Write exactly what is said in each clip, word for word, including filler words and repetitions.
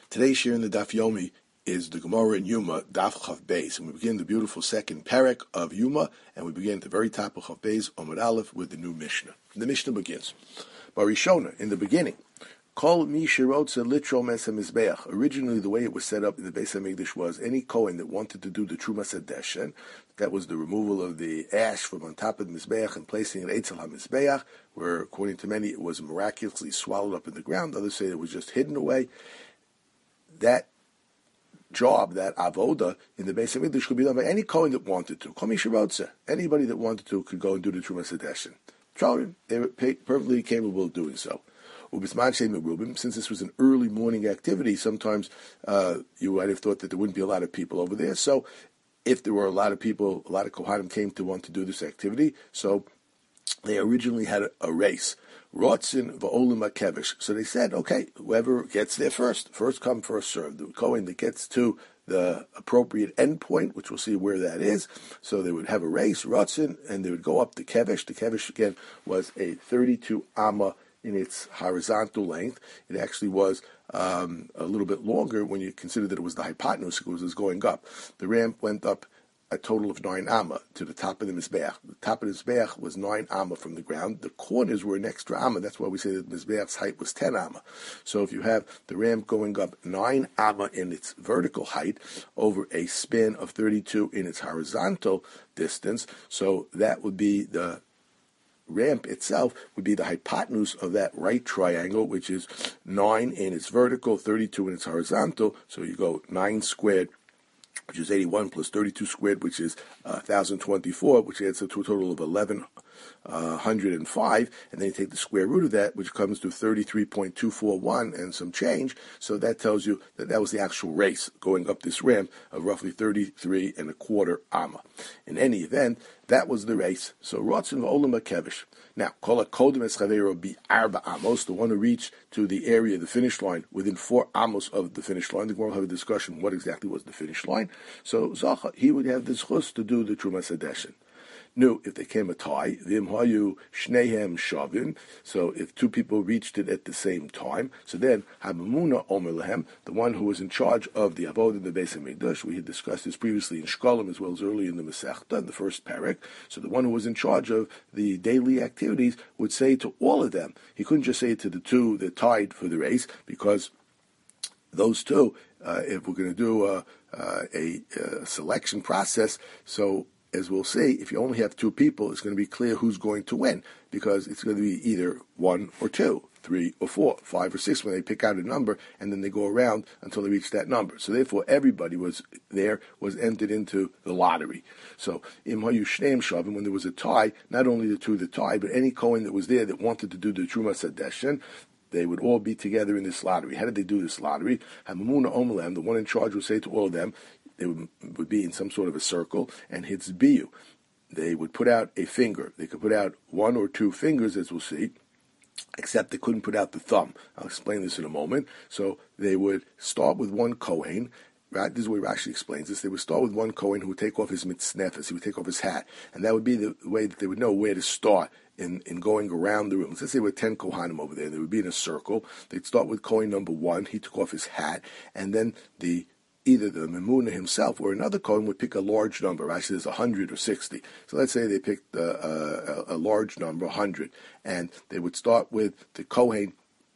Today's shir in the Daf Yomi is the Gemara in Yuma, Daf Chav Beis, and we begin the beautiful second parak of Yuma, and we begin at the very top of Chav Beis, Omar Aleph, with the new Mishnah. The Mishnah begins. Barishona, in the beginning, Kol mi shirotza litro mesa mizbeach. Originally, the way it was set up in the Beis Hamikdash was any Kohen that wanted to do the Trumas Hadeshen, that was the removal of the ash from on top of the Mizbeach and placing it Eitzel HaMizbeach, where, according to many, it was miraculously swallowed up in the ground. Others say it was just hidden away. That job, that avoda in the Beis Hamikdash could be done by any Kohen that wanted to. Kol mi shirotza. Anybody that wanted to could go and do the Trumas Hadeshen. Children, they were perfectly capable of doing so. Since this was an early morning activity, sometimes uh, you might have thought that there wouldn't be a lot of people over there. So if there were a lot of people, a lot of Kohanim came to want to do this activity, so they originally had a, a race. Rotzin v'olim hakevish. So they said, okay, whoever gets there first, first come, first served. The Kohen that gets to the appropriate endpoint, which we'll see where that is. So they would have a race, Rotzin, and they would go up the kevish. The kevish, again, was a thirty-two amma in its horizontal length. It actually was um, a little bit longer when you consider that it was the hypotenuse, because it was going up. The ramp went up a total of nine amma to the top of the Mizbeach. The top of the Mizbeach was nine amma from the ground. The corners were an extra amma. That's why we say that the Mizbeach's height was ten amma. So if you have the ramp going up nine amma in its vertical height over a span of thirty-two in its horizontal distance, so that would be the ramp itself would be the hypotenuse of that right triangle, which is nine in its vertical, thirty-two in its horizontal. So you go nine squared, which is eighty-one, plus thirty-two squared, which is uh, one thousand twenty-four, which adds up to a total of eleven hundred five, and then you take the square root of that, which comes to thirty-three point two four one and some change. So that tells you that that was the actual race going up this ramp of roughly thirty-three and a quarter amma. In any event, that was the race. So Rotzin v'olim hakevish. Now, kol hakodem es chavero bi arba amos, the one who reached to the area, the finish line, within four amos of the finish line. The Gemara will have a discussion what exactly was the finish line. So Zacha, he would have the zchus to do the Trumas Hadeshen. No, if they came a tie, v'im hayu shnehem shavim. So if two people reached it at the same time, so then Hamamuna Omer Lehem, the one who was in charge of the avodah in the Beis Hamikdash, we had discussed this previously in Shkolim as well as early in the Masechta, in the first parak. So the one who was in charge of the daily activities would say to all of them. He couldn't just say to the two that tied for the race, because those two, uh, if we're going to do a, uh, a, a selection process, so as we'll see, if you only have two people, it's going to be clear who's going to win, because it's going to be either one or two, three or four, five or six, when they pick out a number, and then they go around until they reach that number. So therefore, everybody was there, was entered into the lottery. So, im hayu shneim shavim, when there was a tie, not only the two that tied, but any Kohen that was there that wanted to do the Trumas Hadeshen, they would all be together in this lottery. How did they do this lottery? Hamamuna Omelem, the one in charge, would say to all of them, they would, would be in some sort of a circle, and hitzbiyu. They would put out a finger. They could put out one or two fingers, as we'll see, except they couldn't put out the thumb. I'll explain this in a moment. So they would start with one Kohen. Right? This is where Rashi explains this. They would start with one Kohen who would take off his mitznefes. He would take off his hat. And that would be the way that they would know where to start in, in going around the room. Let's say there were ten Kohanim over there. They would be in a circle. They'd start with Kohen number one. He took off his hat. And then the either the Memuna himself or another Kohen would pick a large number. Actually, there's one hundred or sixty. So let's say they picked a, a, a large number, one hundred. And they would start with the Kohen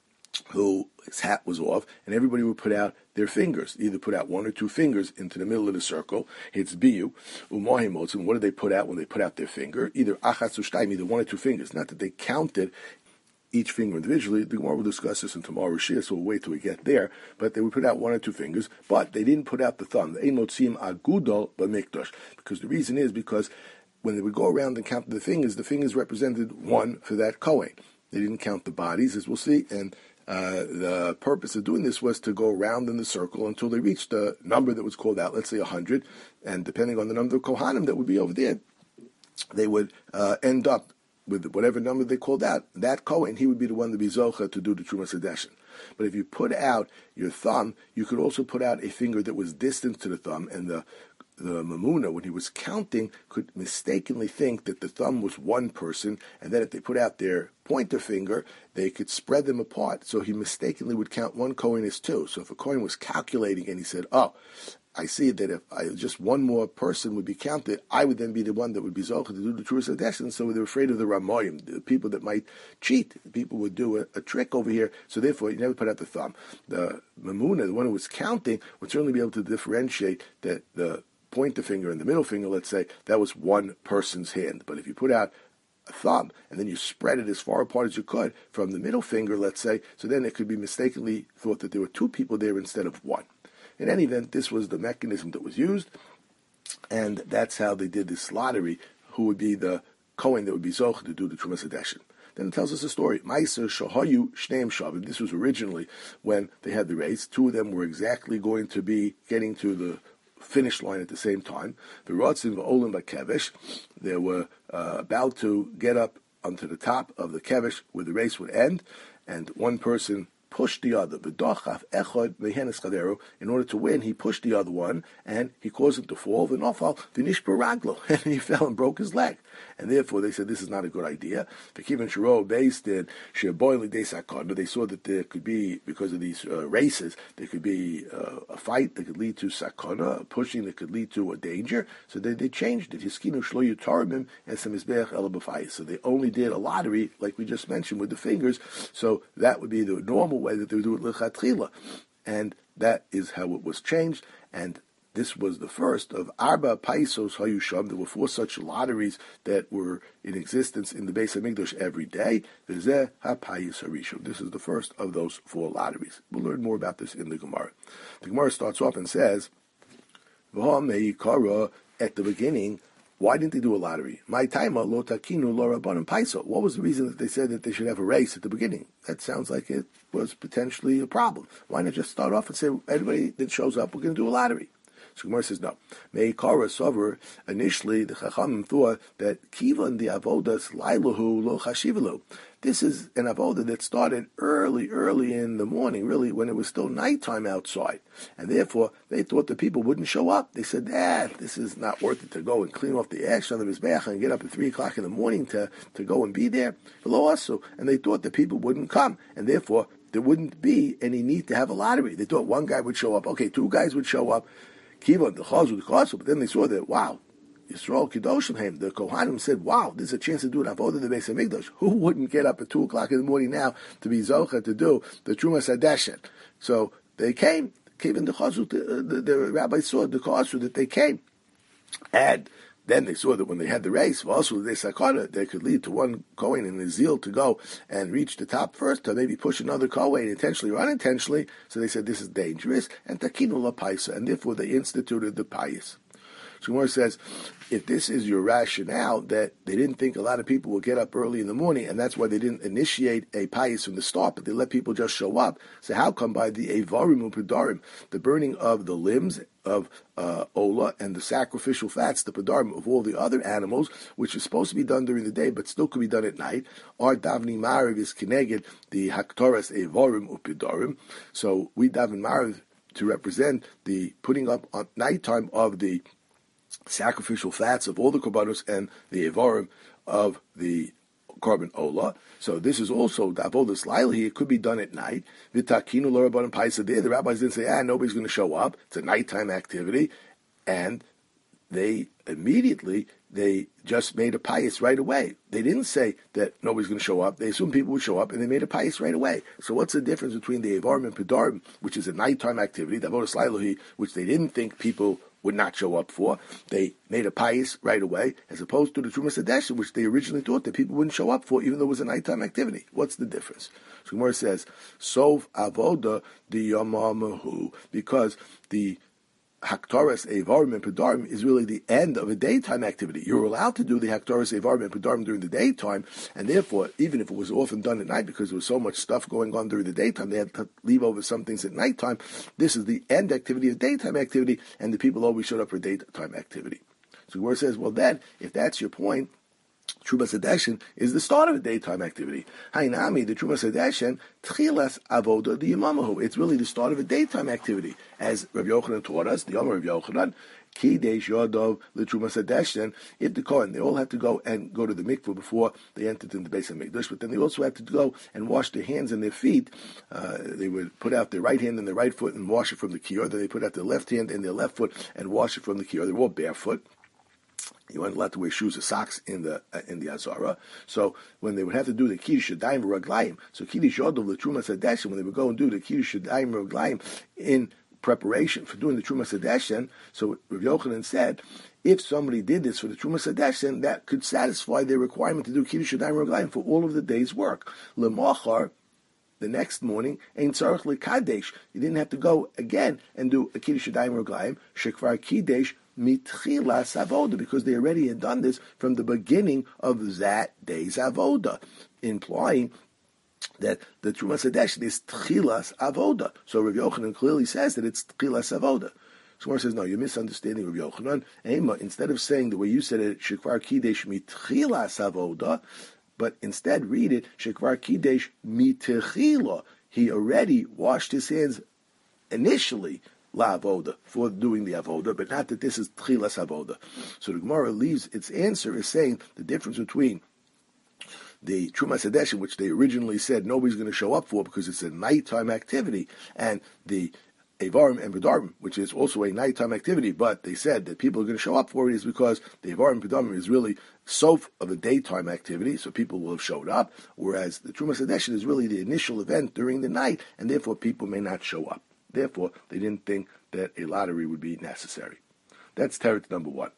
who his hat was off, and everybody would put out their fingers, either put out one or two fingers into the middle of the circle. It's biyu, umahimotzim. What did they put out when they put out their finger? Either achatz u'shtayim, either one or two fingers. Not that they counted each finger individually. The Gemara will discuss this in tomorrow's shir, so we'll wait till we get there. But they would put out one or two fingers, but they didn't put out the thumb. The ein motzim agudol b'mikdash, because the reason is because when they would go around and count the fingers, the fingers represented one for that Kohen. They didn't count the bodies, as we'll see, and Uh, the purpose of doing this was to go around in the circle until they reached a number that was called out, let's say one hundred, and depending on the number of Kohanim that would be over there, they would uh, end up with whatever number they called out. That Kohen, he would be the one to be Zocha to do the Trumas Hadeshen. But if you put out your thumb, you could also put out a finger that was distant to the thumb, and the the Mamuna, when he was counting, could mistakenly think that the thumb was one person, and then if they put out their pointer finger, they could spread them apart. So he mistakenly would count one coin as two. So if a coin was calculating and he said, oh, I see that if I, just one more person would be counted, I would then be the one that would be zocheh to do the Truas Hadeshin. So they're afraid of the Ramoyim, the people that might cheat. People would do a, a trick over here. So therefore, you never put out the thumb. The Mamuna, the one who was counting, would certainly be able to differentiate that the pointer finger and the middle finger, let's say, that was one person's hand. But if you put out a thumb and then you spread it as far apart as you could from the middle finger, let's say, so then it could be mistakenly thought that there were two people there instead of one. In any event, this was the mechanism that was used, and that's how they did this lottery, who would be the Kohen that would be Zoch to do the Trumas Hadeshin. Then it tells us a story. Ma'aser Shahayu Shneim Shavim. This was originally when they had the race. Two of them were exactly going to be getting to the finish line at the same time. The Rotzim V'olim B'Kevesh, they were uh, about to get up onto the top of the Kevesh where the race would end, and one person pushed the other. V'dochaf echad mehenes chaderu. In order to win, he pushed the other one, and he caused him to fall. V'nofal v'nishper raglo, and he fell and broke his leg. And therefore, they said this is not a good idea. V'kivan shiro based in sheboili de sakana. They saw that there could be, because of these uh, races, there could be uh, a fight that could lead to sakana, a pushing that could lead to a danger. So they, they changed it. Hiskinu shlo yutarmim and samizbeach elabafai. So they only did a lottery, like we just mentioned, with the fingers. So that would be the normal way that they would do it lechatchila, and that is how it was changed. And this was the first of Arba Paisos Hayusham. There were four such lotteries that were in existence in the Beis Hamikdash every day. V'zeh HaPayis Harishon. This is the first of those four lotteries. We'll learn more about this in the Gemara. The Gemara starts off and says, V'ha meikara, at the beginning, why didn't they do a lottery? My taima lo takinu lo rabbanim paiso. What was the reason that they said that they should have a race at the beginning? That sounds like it was potentially a problem. Why not just start off and say, everybody that shows up, we're going to do a lottery? So Gemara says, no. Meikara sover, initially the Chachamim thought that kivan the avodas lailahu lo chashivalu. This is an avodah that started early, early in the morning, really, when it was still nighttime outside. And therefore, they thought the people wouldn't show up. They said, ah, this is not worth it to go and clean off the ash on the Mizbeach and get up at three o'clock in the morning to, to go and be there. Also, and they thought the people wouldn't come. And therefore, there wouldn't be any need to have a lottery. They thought one guy would show up. Okay, two guys would show up. Kiva, the Chaz would cause, but then they saw that, wow, Yisrael Kedoshim, the Kohanim said, wow, there's a chance to do an avodah in the Beis Hamikdash. Who wouldn't get up at two o'clock in the morning now to be Zocha to do the Trumas Hadeshin? So they came, came in the Chazut, the, the, the rabbi saw the Chazut that they came. And then they saw that when they had the race, also they sakana, they could lead to one Kohen in the zeal to go and reach the top first, to maybe push another Kohen intentionally or unintentionally. So they said this is dangerous, and takinu la paisa, and therefore they instituted the payis. So Gemara says, if this is your rationale, that they didn't think a lot of people will get up early in the morning, and that's why they didn't initiate a payis from the start, but they let people just show up. So how come by the evarim upedarim, the burning of the limbs of uh, Ola and the sacrificial fats, the pedarim of all the other animals, which is supposed to be done during the day, but still could be done at night, our davni mariv is kineged the haktoras evarim upedarim. So we daven mariv to represent the putting up on nighttime of the sacrificial fats of all the korbanos and the evarim of the korban ola. So this is also the avodas laila. It could be done at night. V'takinu lo rabbanim paisa there. The rabbis didn't say, ah, nobody's going to show up. It's a nighttime activity, and they immediately they just made a payis right away. They didn't say that nobody's going to show up. They assumed people would show up, and they made a payis right away. So what's the difference between the evarim and pedarim, which is a nighttime activity, the avodas laila, which they didn't think people would not show up for? They made a payis right away, as opposed to the Trumas Hadeshin, which they originally thought that people wouldn't show up for, even though it was a nighttime activity. What's the difference? So Gemara says, Sov avoda the yamamahu, because the Haktoras Evarim and Pedarim is really the end of a daytime activity. You're allowed to do the Haktoras Evarim and Pedarim during the daytime, and therefore, even if it was often done at night because there was so much stuff going on during the daytime, they had to leave over some things at nighttime. This is the end activity of daytime activity, and the people always showed up for daytime activity. So where it says, well then, if that's your point, Trumas Hadeshin is the start of a daytime activity. Hainami, the Trumas Hadeshin, Tchilas Avoda the Yamamahu. It's really the start of a daytime activity. As Rav Yochanan taught us, the Yomer Rav Yochanan, Kidesh Yodov L'Trumas Hadeshin, if the Kohen, they all had to go and go to the mikveh before they entered in the Beis HaMikdash, but then they also had to go and wash their hands and their feet. Uh, they would put out their right hand and their right foot and wash it from the kior. Then they put out their left hand and their left foot and wash it from the kior. They were all barefoot. You weren't allowed to wear shoes or socks in the uh, in the Azara. So when they would have to do the Kiddush Yadayim Raglayim, so Kiddush Yodov L'Trumas Hadeshin, when they would go and do the Kiddush Yadayim Raglayim in preparation for doing the Trumas Hadeshin, so Rav Yochanan said, if somebody did this for the Trumas Hadeshin, that could satisfy their requirement to do Kiddush Yadayim Raglayim for all of the day's work. L'machar, the next morning, Ein Tzarech L'Kadesh, you didn't have to go again and do a Kiddush Yadayim Raglayim, Shekvar Kiddush Mitchilas Avoda, because they already had done this from the beginning of that day's Avoda, implying that the Trumas Hadeshin is Tchilas Avoda. So Rav Yochanan clearly says that it's Tchilas Avoda. So Gemara says, no, you're misunderstanding Rav Yochanan. Ema, instead of saying the way you said it, Shekvar Kiddush Mitchilas Avoda, but instead read it, Shekvar Kiddush Mitechila. He already washed his hands initially, La Avoda, for doing the Avoda, but not that this is Tchilas Avoda. So the Gemara leaves its answer as saying the difference between the Trumas Hadeshin, which they originally said nobody's going to show up for because it's a nighttime activity, and the Evarim and Pedarim, which is also a nighttime activity, but they said that people are going to show up for it is because the Evarim and Pedarim is really sof of a daytime activity, so people will have showed up, whereas the Trumas Hadeshin is really the initial event during the night, and therefore people may not show up. Therefore, they didn't think that a lottery would be necessary. That's teretz number one.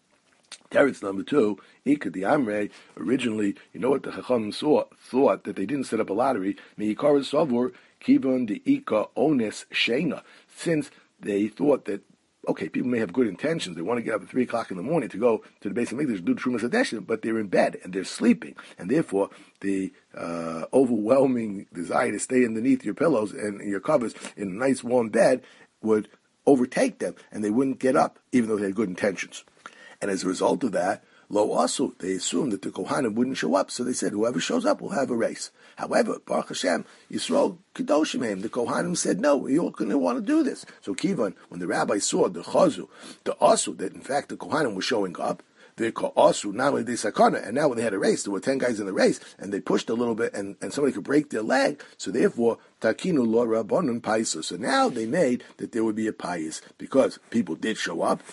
Teretz number two, Ika the Amrei, originally, you know what the Chacham saw, thought that they didn't set up a lottery, Me'ikar Savur, Kivon the Ika Ones Sheina, since they thought that, okay, people may have good intentions, they want to get up at three o'clock in the morning to go to the Beis HaMikdash to do the Trumas Hadeshin, but they're in bed and they're sleeping, and therefore the uh, overwhelming desire to stay underneath your pillows and your covers in a nice warm bed would overtake them, and they wouldn't get up, even though they had good intentions. And as a result of that, Lo Asu, they assumed that the Kohanim wouldn't show up, so they said, whoever shows up will have a race. However, Baruch Hashem, Yisrael Kedoshim, the Kohanim said, no, we all going to want to do this. So Kivan, when the rabbis saw the Chazu, the Asu, that in fact the Kohanim were showing up, they call Asu, now they sakana, and now when they had a race, there were ten guys in the race, and they pushed a little bit, and, and somebody could break their leg, so therefore, Takinu lo Rabbanon Paisa. So now they made that there would be a pais, because people did show up,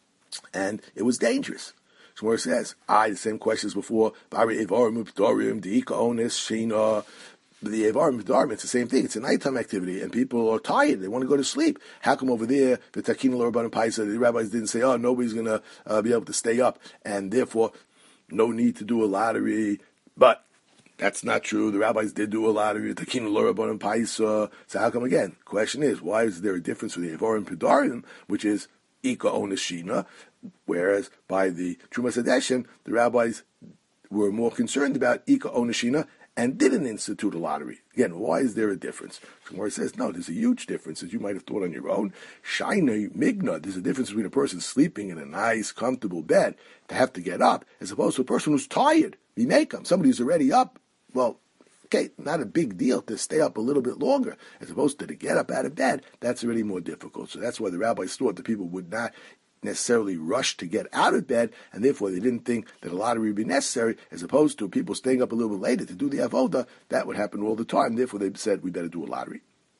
and it was dangerous. So where it says, I, the same questions before, Bari Evarim Updorim, the Ika Ones, Shina, the Evarim Updorim, it's the same thing. It's a nighttime activity, and people are tired. They want to go to sleep. How come over there, the Takina Lorban Paisa, the rabbis didn't say, oh, nobody's going to uh, be able to stay up, and therefore, no need to do a lottery. But that's not true. The rabbis did do a lottery, the Takina Lorban Paisa. So how come again? Question is, why is there a difference with the Evarim Updorim, which is Ika Ones Shina, whereas by the Trumas Hadeshin, the rabbis were more concerned about Ika Ones Shina and didn't institute a lottery. Again, why is there a difference? Gemara says, no, there's a huge difference, as you might have thought on your own. Shaina Migna, there's a difference between a person sleeping in a nice, comfortable bed to have to get up, as opposed to a person who's tired. We make them. Somebody who's already up, well, okay, not a big deal to stay up a little bit longer, as opposed to to get up out of bed. That's already more difficult. So that's why the rabbis thought that people would not necessarily rush to get out of bed, and therefore they didn't think that a lottery would be necessary, as opposed to people staying up a little bit later to do the avoda. That would happen all the time. Therefore they said we better do a lottery.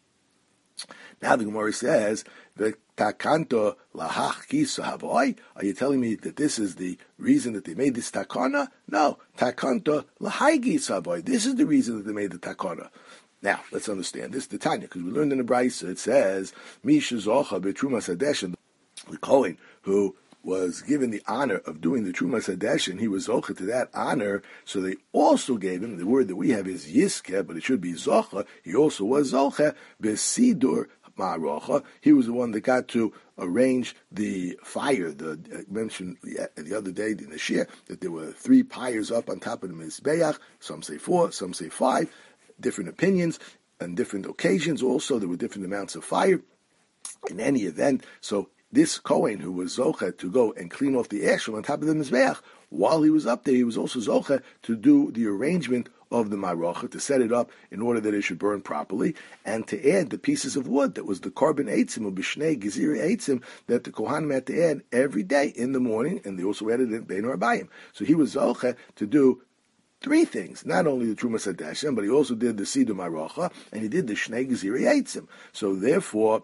Now the Gemara says, "Takanto lahach kisa havoy." Are you telling me that this is the reason that they made this takana? No, takanto lahai kisa havoy. This is the reason that they made the takana. Now let's understand this, the Tanya, because we learned in the Brisa it says, "Misha zocha betrumas hadeshin." The Kohen who was given the honor of doing the Trumas Hadeshin, he was zocha to that honor, so they also gave him, the word that we have is yiske, but it should be zocha, he also was zocha, besidur ma'arocha, he was the one that got to arrange the fire. The I mentioned the, the other day in the shir that there were three pyres up on top of the Mizbeach, some say four, some say five, different opinions, and different occasions also, there were different amounts of fire. In any event, so this Kohen who was Zocha to go and clean off the ash from on top of the Mizbeach, while he was up there, he was also Zocha to do the arrangement of the Marocha, to set it up in order that it should burn properly, and to add the pieces of wood that was the Korban Eitzim, or Bishnei Geziri Eitzim, that the Kohanim had to add every day in the morning, and they also added it in Bein Arbayim. So he was Zocha to do three things, not only the Trumas Hadeshen, but he also did the Siddur Marocha, and he did the Shnei Geziri Eitzim. So therefore,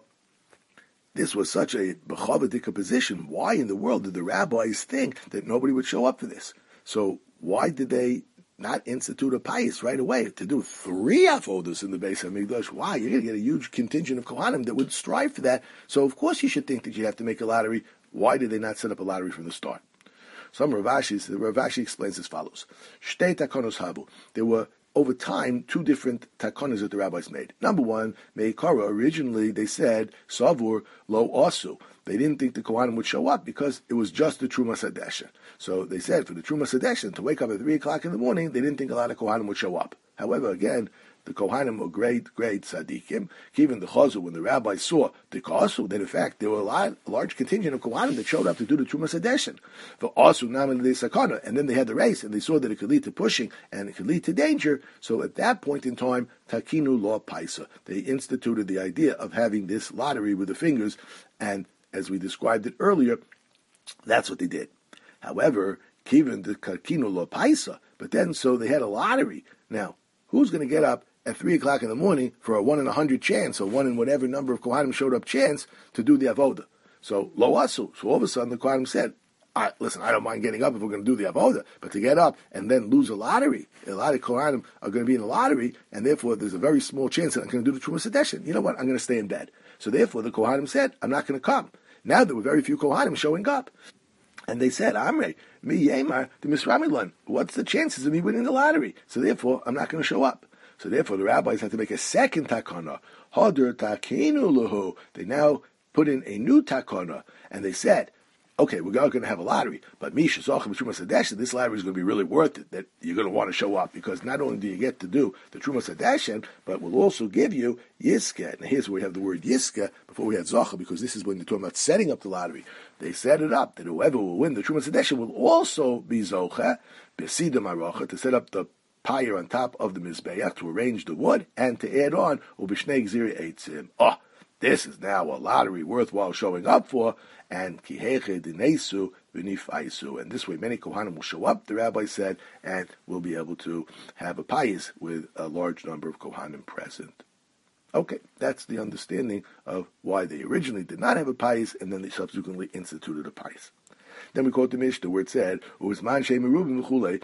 this was such a B'chavadika position. Why in the world did the rabbis think that nobody would show up for this? So why did they not institute a pious right away to do three avodas in the Beis Hamikdash? Why? You're going to get a huge contingent of Kohanim that would strive for that. So of course you should think that you have to make a lottery. Why did they not set up a lottery from the start? Some Rav Ashi, Rav Ashi explains as follows. Shtei takonos habu. There were, over time, two different takonos that the rabbis made. Number one, Meikara, originally they said, Savur lo asu. They didn't think the Kohanim would show up because it was just the Trumas Hadeshen. So they said for the Trumas Hadeshen to wake up at three o'clock in the morning, they didn't think a lot of Kohanim would show up. However, again, the Kohanim were great, great tzaddikim. Even the Chazal, when the rabbis saw the Kasu, that in fact there were a, lot, a large contingent of Kohanim that showed up to do the Trumas Hadeshen. The Asu Naman de Sakana, and then they had the race, and they saw that it could lead to pushing and it could lead to danger. So at that point in time, Takinu Law Paisa, they instituted the idea of having this lottery with the fingers, and as we described it earlier, that's what they did. However, Kivan the Takinu Law Paisa, but then so they had a lottery. Now, who's going to get up at three o'clock in the morning for a one in a hundred chance, or one in whatever number of Kohanim showed up chance to do the avoda? So lo asu. So all of a sudden the Kohanim said, I, listen, I don't mind getting up if we're going to do the avoda, but to get up and then lose a lottery, a lot of Kohanim are going to be in the lottery, and therefore there's a very small chance that I'm going to do the Trumas Hadeshen. You know what? I'm going to stay in bed. So therefore the Kohanim said, I'm not going to come. Now there were very few Kohanim showing up. And they said, Amrei, mi yemar, the misramilan. What's the chances of me winning the lottery? So therefore, I'm not going to show up. So therefore, the rabbis had to make a second takana. Hadur takinu luhu. They now put in a new takana, and they said, okay, we're going to have a lottery, but Misha Zochim Trumas Hadeshen, this lottery is going to be really worth it, that you're going to want to show up, because not only do you get to do the Trumas Hadeshen, but we'll also give you Yiska. And here's where we have the word Yiska before we had Zocha, because this is when they're talking about setting up the lottery. They set it up that whoever will win the Trumas Hadeshen will also be Zocha, Besida Marocha, to set up the pyre on top of the Mizbeach, to arrange the wood, and to add on Ubishnei Gziri Eitzim. Oh, this is now a lottery worthwhile showing up for, and Kiheche Dinesu Vinifaisu. And this way many Kohanim will show up, the rabbi said, and we'll be able to have a payis with a large number of Kohanim present. Okay, that's the understanding of why they originally did not have a payis, and then they subsequently instituted a payis. Then we quote the Mishnah where it said, U'izman Shei Merubim V'chulei.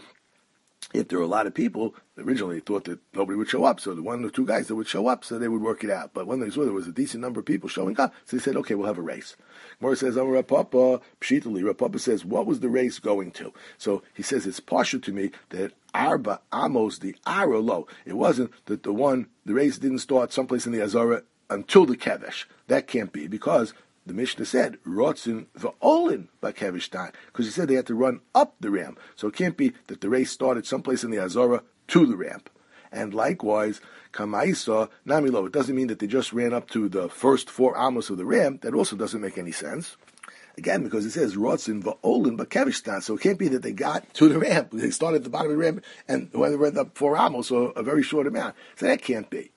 If there were a lot of people, originally they thought that nobody would show up, so the one or two guys that would show up, so they would work it out. But when they saw there was a decent number of people showing up, so they said, okay, we'll have a race. Gemara says, Amar Rav Papa, Pshitali, Rav Papa says, what was the race going to? So he says, it's partial to me that Arba Amos, the Ara low. It wasn't that the one, the race didn't start someplace in the Azara until the Kevesh. That can't be, because the Mishnah said, Rotzin v'olin b'kevish time, because he said they had to run up the ramp. So it can't be that the race started someplace in the Azara to the ramp. And likewise, Kamaisa, Namilo, it doesn't mean that they just ran up to the first four amos of the ramp. That also doesn't make any sense. Again, because it says, Rotzin v'olin b'kevish time, so it can't be that they got to the ramp. They started at the bottom of the ramp, and when they ran up four amos, or a very short amount. So that can't be.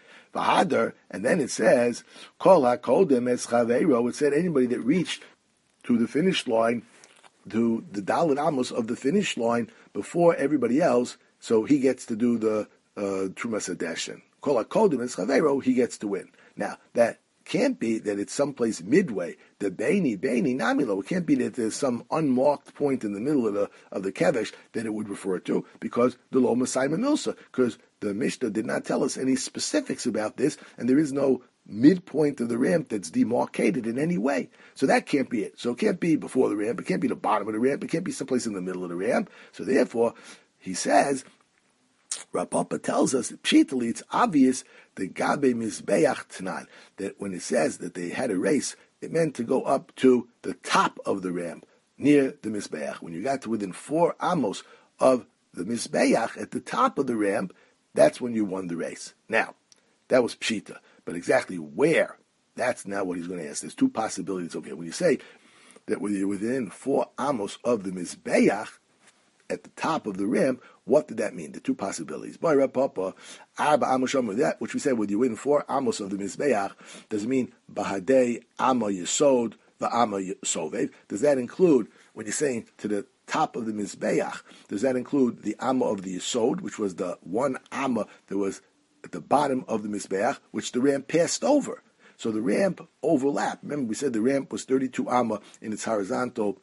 And then it says, Kol HaKodem Es Chaveiro. It said anybody that reached to the finish line, to the Dalet Amos of the finish line before everybody else, so he gets to do the uh, Trumas Hadeshen. Kol HaKodem Es Chaveiro, he gets to win. Now, that can't be that it's someplace midway. The Beini, Beini, Namilo. It can't be that there's some unmarked point in the middle of the of the Kevesh that it would refer to, because the Lo Masai Milsa, because the Mishnah did not tell us any specifics about this, and there is no midpoint of the ramp that's demarcated in any way. So that can't be it. So it can't be before the ramp, it can't be the bottom of the ramp, it can't be someplace in the middle of the ramp. So therefore, he says, Rav Papa tells us, pshitali, it's obvious that Gabe Mizbeach Tanan, that when it says that they had a race, it meant to go up to the top of the ramp, near the Mizbeach. When you got to within four amos of the Mizbeach, at the top of the ramp, that's when you won the race. Now, that was pshita, but exactly where That's now what he's going to ask. There's two possibilities over here. When you say that when you're within four amos of the Mizbeach, at the top of the rim, what did that mean? The two possibilities. That, which we said, when you're within four amos of the Mizbeach, does it mean Bahadei Amma Yesod Va'ama Sovev? Does that include, when you're saying to the top of the Mizbeach, does that include the Amma of the Yesod, which was the one Amma that was at the bottom of the Mizbeach, which the ramp passed over? So the ramp overlapped. Remember, we said the ramp was thirty-two Amma in its horizontal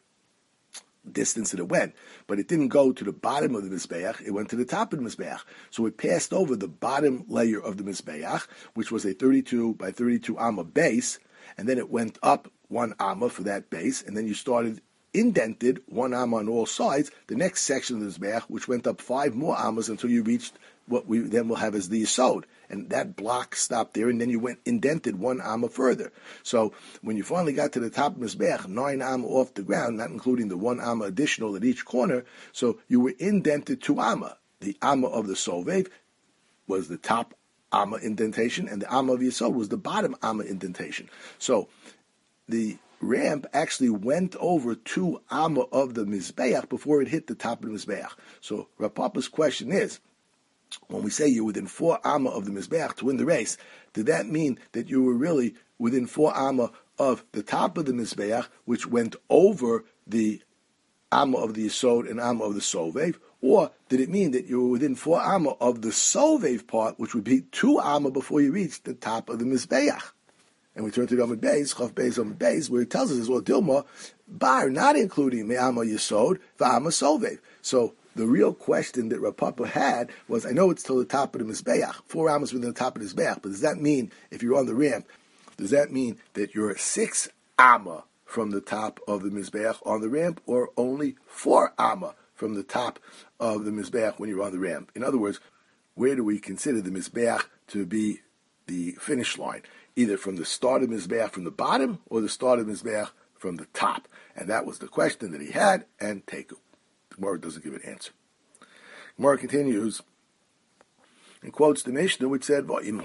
distance that it went, but it didn't go to the bottom of the Mizbeach, it went to the top of the Mizbeach. So it passed over the bottom layer of the Mizbeach, which was a thirty-two by thirty-two Amma base, and then it went up one Amma for that base, and then you started indented one Amma on all sides, the next section of the Mizbeach, which went up five more Ammas until you reached what we then will have as the Yesod. And that block stopped there, and then you went indented one Amma further. So when you finally got to the top of Mizbeach, nine Amma off the ground, not including the one Amma additional at each corner, so you were indented two Amma. The Amma of the Sovev was the top Amma indentation, and the Amma of Yesod was the bottom Amma indentation. So the ramp actually went over two Amma of the Mizbeach before it hit the top of the Mizbeach. So Rav Papa's question is, when we say you're within four Amma of the Mizbeach to win the race, did that mean that you were really within four Amma of the top of the Mizbeach, which went over the Amma of the Yesod and Amma of the Sovev? Or did it mean that you were within four Amma of the Sovev part, which would be two Amma before you reached the top of the Mizbeach? And we turn to Amud Beis, Chav Beis Amud Beis, where it tells us as well, Dilma, bar, not including Me'ama Yesod, V'ama Sovev. So the real question that Rav Papa had was, I know it's till the top of the Mizbeach, four Ammas within the top of the Mizbeach, but does that mean, if you're on the ramp, does that mean that you're six Amma from the top of the Mizbeach on the ramp, or only four Amma from the top of the Mizbeach when you're on the ramp? In other words, where do we consider the Mizbeach to be the finish line? Either from the start of Mizbeach from the bottom, or the start of Mizbeach from the top? And that was the question that he had, and Teku. The Gemara doesn't give an answer. Gemara continues and quotes the Mishnah, which said, "We do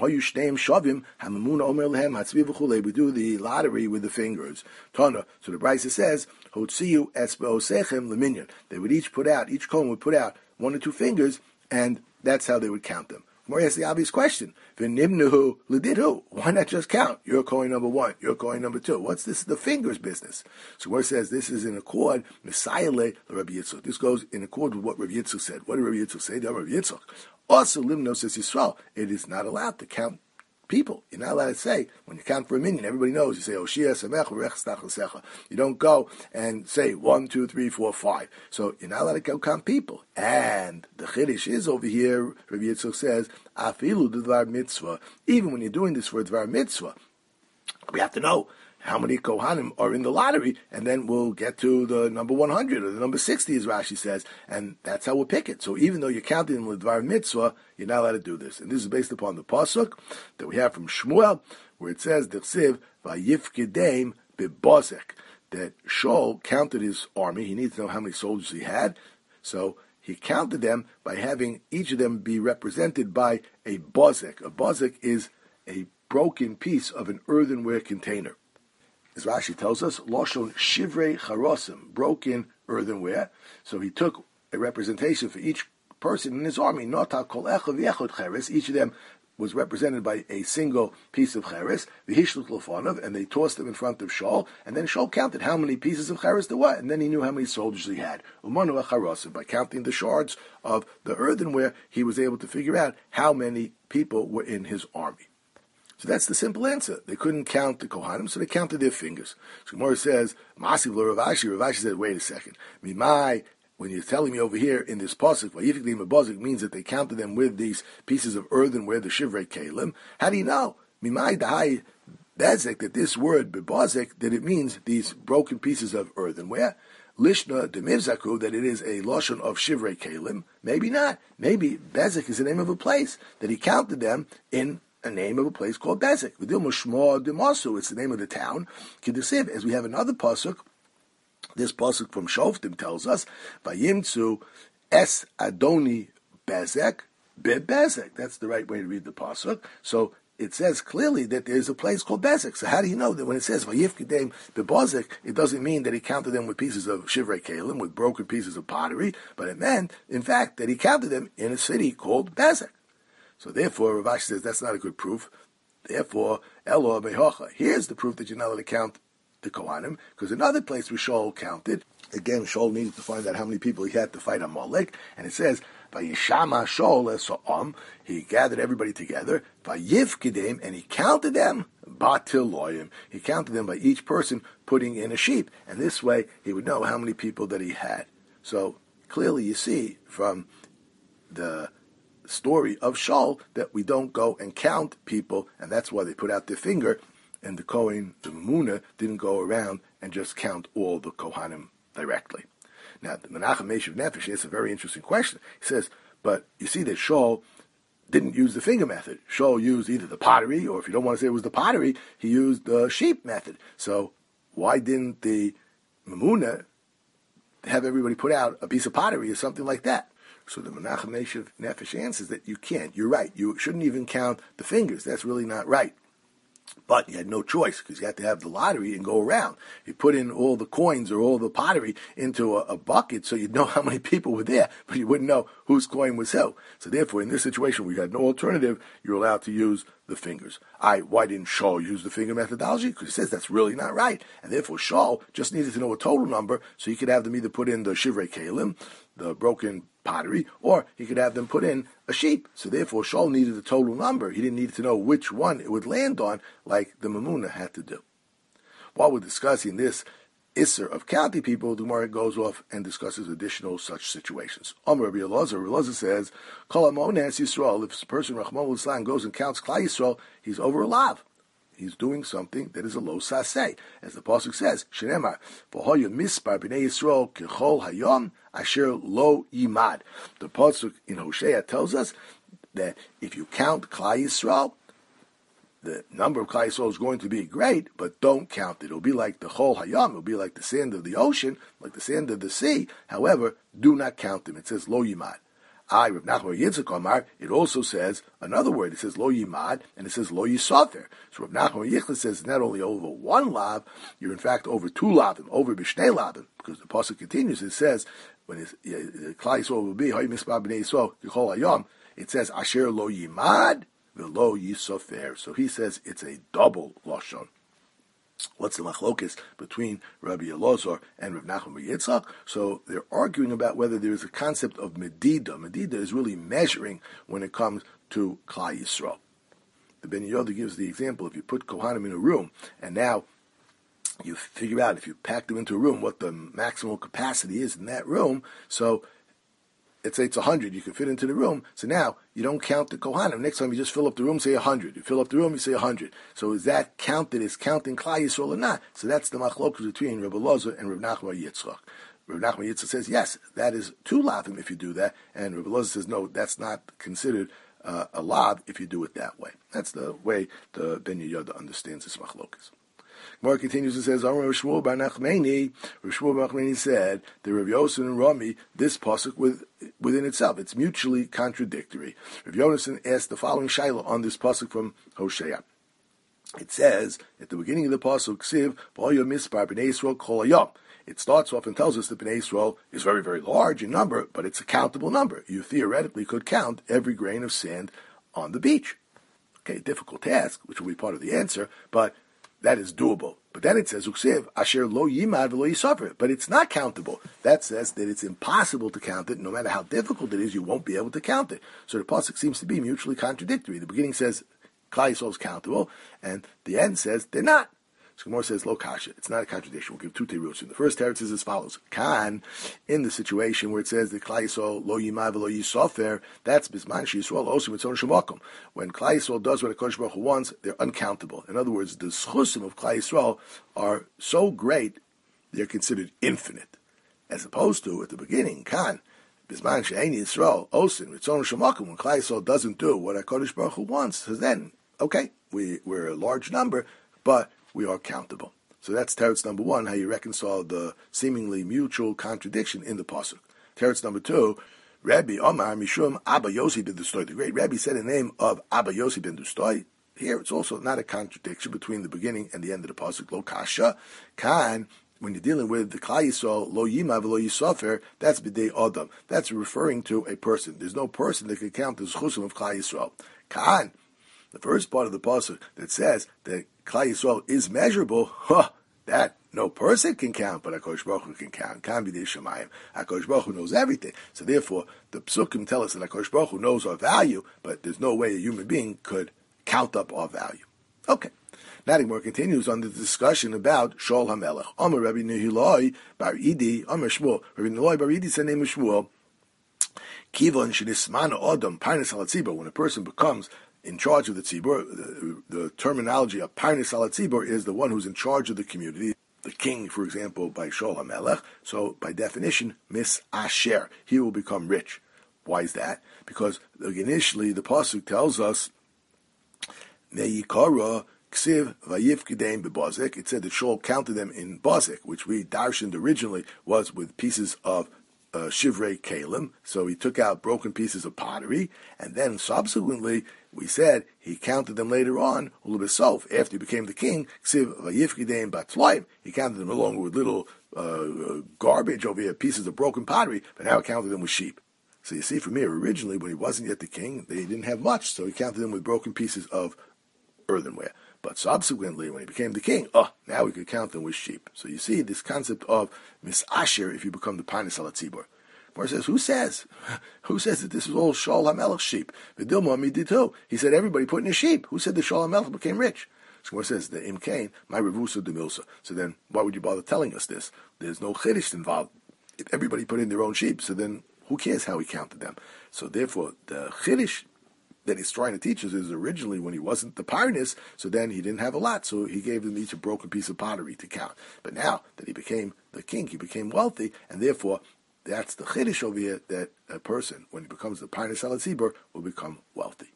the lottery with the fingers." Tana. So the Brisa says, they would each put out, each kohen would put out one or two fingers, and that's how they would count them. Gemara asks the obvious question: why not just count? You're coin number one, you're coin number two. What's this? The fingers business. So Gemara says this is in accord. Messiah Rabbi Yitzchak. This goes in accord with what Rabbi Yitzchak said. What did Rabbi Yitzchak say? Rabbi Yitzchak also limno says Yisrael. It is not allowed to count people. You're not allowed to say, when you count for a minyan, everybody knows, you say, Oshia Samech Rech Stachasecha. You don't go and say one, two, three, four, five. So you're not allowed to go count people. And the Chiddush is over here, Rabbi Yitzchak says, Afilu Dvar Mitzvah. Even when you're doing this for a Dvar Mitzvah, we have to know how many Kohanim are in the lottery, and then we'll get to the number one hundred or the number sixty, as Rashi says, and that's how we'll pick it. So even though you're counting them with Dvar Mitzvah, you're not allowed to do this. And this is based upon the Pasuk that we have from Shmuel, where it says, D'chsiv vayifkedeim bebozek, that Shaul counted his army. He needs to know how many soldiers he had, so he counted them by having each of them be represented by a bozek. A bozek is a broken piece of an earthenware container. As Rashi tells us, Loshon Shivrei Charosim, broken earthenware. So he took a representation for each person in his army. Nota Kol Echad V'Echad Cheres. Each of them was represented by a single piece of Cheres. V'Hishlut Lofonov, and they tossed them in front of Shaul. And then Shaul counted how many pieces of Cheres there were, and then he knew how many soldiers he had. Umanu Charosim. By counting the shards of the earthenware, he was able to figure out how many people were in his army. So that's the simple answer. They couldn't count the Kohanim, so they counted their fingers. So Gemara says, Masiv lo Rav Ashi. Rav Ashi said, wait a second. Mimai, when you're telling me over here in this pasuk, Vayifkedeim bebozek means that they counted them with these pieces of earthenware, the Shivrei Kalim. How do you know? Mimai dahai bezek, that this word bebozek, that it means these broken pieces of earthenware. Lishna demivzaku, that it is a loshon of Shivrei Kalim. Maybe not.Maybe bezek is the name of a place, that he counted them in a name of a place called Bezek. It's the name of the town. As we have another pasuk, this pasuk from Shoftim tells us, Vayimtzu es Adoni Bezek be Bezek. That's the right way to read the pasuk. So it says clearly that there's a place called Bezek. So how do you know that when it says Vayifkedem beBozek, it doesn't mean that he counted them with pieces of Shivrei Kalim, with broken pieces of pottery, but it meant, in fact, that he counted them in a city called Bezek. So therefore, Rav Ashi says that's not a good proof. Therefore, Elo Mehocha. Here's the proof that you're not allowed to count the Kohanim, because another place where Shaul counted, again, Shaul needed to find out how many people he had to fight Amalek, and it says, Vayishama Shaul esoam, he gathered everybody together, Vayifkedem, and he counted them, Batil loyim, he counted them by each person putting in a sheep, and this way he would know how many people that he had. So clearly you see from the story of Shaul that we don't go and count people, and that's why they put out their finger, and the Kohen, the Mamuna, didn't go around and just count all the Kohanim directly. Now, the Menachem Meshiv Nefesh asks a very interesting question. He says, but you see that Shaul didn't use the finger method. Shaul used either the pottery, or if you don't want to say it was the pottery, he used the sheep method. So why didn't the Mamuna have everybody put out a piece of pottery or something like that? So the Menachem Meshiv Nefesh answers that you can't. You're right. You shouldn't even count the fingers. That's really not right. But you had no choice because you had to have the lottery and go around. You put in all the coins or all the pottery into a, a bucket so you'd know how many people were there, but you wouldn't know whose coin was who. So therefore, in this situation where you had no alternative, you're allowed to use the fingers. I, why didn't Shaul use the finger methodology? Because he says that's really not right. And therefore, Shaul just needed to know a total number so you could have them either put in the Shivrei Kalim, the broken pottery, or he could have them put in a sheep. So therefore, Shaul needed the total number. He didn't need to know which one it would land on, like the Mamuna had to do. While we're discussing this Isser of counting people, the Gemara goes off and discusses additional such situations. Omer Rabbi Elazar, Rabbi Elazar says, Kol HaMonas Yisrael, if a person, Rachmana litzlan, goes and counts Klal Yisrael, he's over a lav. He's doing something that is a lo saseh. As the Pasuk says, Shenemar, V'hoyu mispar b'nei Yisrael kechol hayom asher lo yimad. The Pasuk in Hosea tells us that if you count Klal Yisrael, the number of Klal Yisrael is going to be great, but don't count it. It'll be like the Chol Hayam. It'll be like the sand of the ocean, like the sand of the sea. However, do not count them. It says Lo Yimad. I, Rav Nachman Yitzchak Amar, it also says another word. It says Lo Yimad, and it says Lo Yisofer. So Rav Nachman Yitzchak says not only over one lav, you're in fact over two lavim, over b'shnei lavim, because the pasuk continues. It says when it's, uh, Klal Yisrael will be Hoy Mispar B'nei Yisrael K'chol Hayam. It says Asher Lo Yimad V'Lo Yisofer. So he says it's a double lashon. What's the machlokes between Rabbi Elazar and Rav Nachman bar Yitzchak? So they're arguing about whether there is a concept of medida. Medida is really measuring when it comes to Klal Yisrael. The Ben Yehoyada gives the example: if you put Kohanim in a room, and now you figure out if you pack them into a room what the maximal capacity is in that room. So let's say it's one hundred, you can fit into the room. So now you don't count the Kohanim. Next time you just fill up the room, say one hundred. You fill up the room, you say one hundred. So is that counted as counting Klal Yisrael or not? So that's the machlokes between Rabbi Elazar and Rav Nachman bar Yitzchak. Rav Nachman bar Yitzchak says, yes, that is two lavim if you do that. And Rabbi Elazar says, no, that's not considered uh, a lav if you do it that way. That's the way the Ben Yehoyada understands this machlokes. Gemara continues and says, Amar Rav Shmuel bar Nachmani, Rav Shmuel bar Nachmani said, the Rav Yosin and Rami, this pasuk with, within itself, it's mutually contradictory. Rav Yonason asked the following shaila on this pasuk from Hosea. It says, at the beginning of the pasuk, Siv, V'hoyu mispar b'nei Yisrael kol hayom. It starts off and tells us that Bnei Yisrael is very, very large in number, but it's a countable number. You theoretically could count every grain of sand on the beach. Okay, difficult task, which will be part of the answer, but that is doable. But then it says, Uksiv, Asher lo yimad v'lo yisofer. But it's not countable. That says that it's impossible to count it. No matter how difficult it is, you won't be able to count it. So the pasuk seems to be mutually contradictory. The beginning says Klal Yisrael is countable, and the end says they're not. So Gemara says, lo kasha. It's not a contradiction. We'll give two terutzim. The first teretz is as follows. Kan, in the situation where it says that Klal Yisrael lo yimad v'lo yisofer, that's bisman sheYisrael osim etzon shemakom. When Klal Yisrael does what HaKadosh Baruch Hu wants, they're uncountable. In other words, the schusim of Klal Yisrael are so great, they're considered infinite. As opposed to, at the beginning, Kan, bisman she'eini Yisrael osim etzon shemakom, when Klal Yisrael doesn't do what HaKadosh Baruch Hu wants, so then, okay, we, we're a large number, but we are countable. So that's teretz number one, how you reconcile the seemingly mutual contradiction in the pasuk. Teretz number two, Rabbi Omar Mishum Abba Yossi ben Dustoy. The great Rabbi said the name of Abba Yossi ben Dustoy. here it's also not a contradiction between the beginning and the end of the pasuk. Lo kasha, kan. When you're dealing with the Klal Yisrael, lo yima v'lo yisofer, that's b'dei adam. That's referring to a person. There's no person that can count the zchusim of Klal Yisrael. Kan, the first part of the pasuk that says that Klal Yisrael is measurable, huh, that no person can count, but HaKadosh Baruch Hu can count. Kan b'dei shemayim. HaKadosh Baruch Hu knows everything. So therefore, the psukim tell us that HaKadosh Baruch Hu knows our value, but there's no way a human being could count up our value. Okay. Now the Gemara continues on the discussion about Shaul HaMelech. Amar Rabbi Nehilai Bar Idi, Amar Shmuel. Rabbi Nehilai Bar Idi said name of Shmuel. Kivon shenismana Adam Parnas al Tzibur. When a person becomes in charge of the tzibur, the, the terminology of Parnas al Tzibur is the one who's in charge of the community. The king, for example, by Shaul HaMelech. So by definition, Mis Asher, he will become rich. Why is that? Because initially the pasuk tells us Me'yikara Ksiv vayivkidein bebozek. It said that Shaul counted them in bozek, which we darshaned originally was with pieces of uh, shivrei kalim. So he took out broken pieces of pottery, and then subsequently we said he counted them later on ulubesof after he became the king. Ksiv vayivkidein batloim. He counted them along with little uh, garbage over here, pieces of broken pottery, but now he counted them with sheep. So you see, from here originally when he wasn't yet the king, they didn't have much, so he counted them with broken pieces of earthenware. But subsequently, when he became the king, oh, now we could count them with sheep. So you see this concept of misasher if you become the Parnas al Tzibur. Gemara says, who says? Who says that this is all Shaul HaMelech's sheep? V'dilma mi did too. He said everybody put in a sheep. Who said that Shaul HaMelech became rich? So Gemara says, the Im Kain, my revusa de milsa. So then, why would you bother telling us this? There's no chiddush involved. If everybody put in their own sheep, so then who cares how he counted them? So therefore, the chiddush that he's trying to teach us is originally when he wasn't the Parnas, so then he didn't have a lot, so he gave them each a broken piece of pottery to count. But now that he became the king, he became wealthy, and therefore that's the chiddush over here, that a person, when he becomes the Parnas al Tzibur, will become wealthy.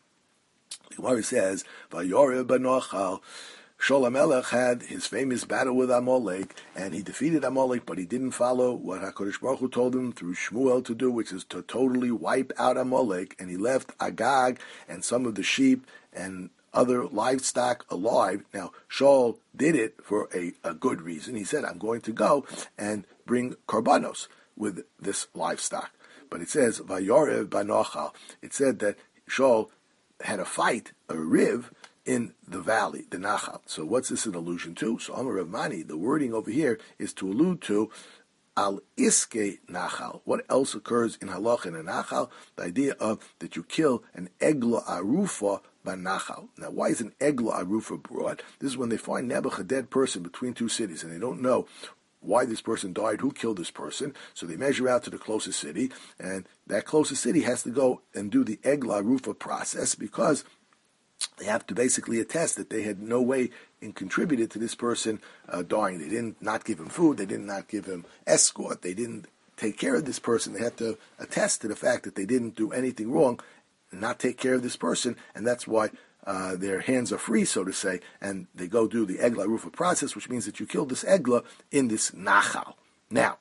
The Gemara says, Vayoreh banochal, Shaul HaMelech had his famous battle with Amalek, and he defeated Amalek, but he didn't follow what HaKadosh Baruch Hu told him through Shmuel to do, which is to totally wipe out Amalek, and he left Agag and some of the sheep and other livestock alive. Now, Shaul did it for a, a good reason. He said, I'm going to go and bring korbanos with this livestock. But it says, Vayorev banochal. It said that Shaul had a fight, a riv, in the valley, the Nachal. So what's this an allusion to? So Amar Rav Mani, the wording over here is to allude to Al Iske Nachal. What else occurs in Halach in a Nachal? The idea of that you kill an Egla Arufa by Nachal. Now, why is an Egla Arufa brought? This is when they find Nebuch, a dead person, between two cities, and they don't know why this person died, who killed this person. So they measure out to the closest city, and that closest city has to go and do the Egla Arufa process, because they have to basically attest that they had no way in contributed to this person uh, dying. They didn't not give him food. They did not give him escort. They didn't take care of this person. They have to attest to the fact that they didn't do anything wrong and not take care of this person, and that's why uh, their hands are free, so to say, and they go do the Egla Rufa process, which means that you killed this Egla in this Nachal. Now,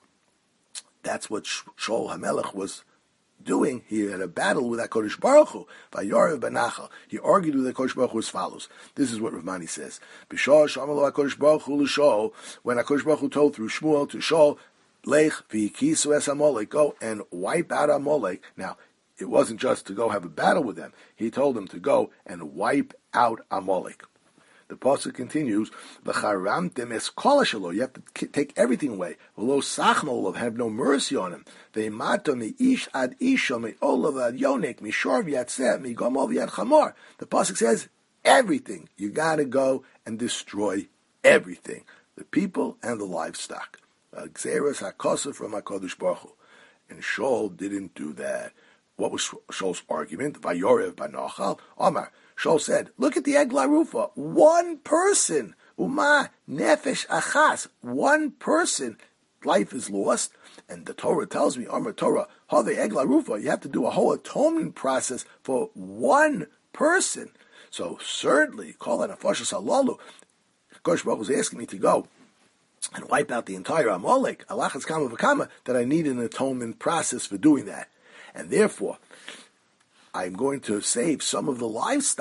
that's what Shaul HaMelech was doing. He had a battle with HaKadosh Baruch Hu. Vayorev b'nachal. He argued with HaKadosh Baruch Hu as follows. This is what Rav Mani says. B'shah shamalo HaKadosh Baruch Hu l'Shaul. When HaKadosh Baruch Hu told through Shmuel to Shaul, Lech v'yikisu es Amalek, go and wipe out Amalek. Now, it wasn't just to go have a battle with them. He told them to go and wipe out Amalek. The pasuk continues, "V'charamtem es kol shelo." You have to take everything away. V'lo sachmo, have no mercy on him. Ve'imata mi'ish ad isha me'olav ad yonik mishor v'yatzeh migomol v'yad chamor. The pasuk says everything. You got to go and destroy everything, the people and the livestock. Gzeras hakosa from HaKadosh Baruch Hu. And Shaul didn't do that. What was Shaul's argument? Vayorev banochal Omar. Shaul said, look at the Egla Rufa. One person. Uma nefesh achas. One person. Life is lost. And the Torah tells me, Amar Torah, how the Egla Rufa, you have to do a whole atonement process for one person. So certainly, call it a Nefashos Halalu. Kosh Baruch was asking me to go and wipe out the entire Amalek, Alachas Kama V'Kama, that I need an atonement process for doing that. And therefore, I'm going to save some of the livestock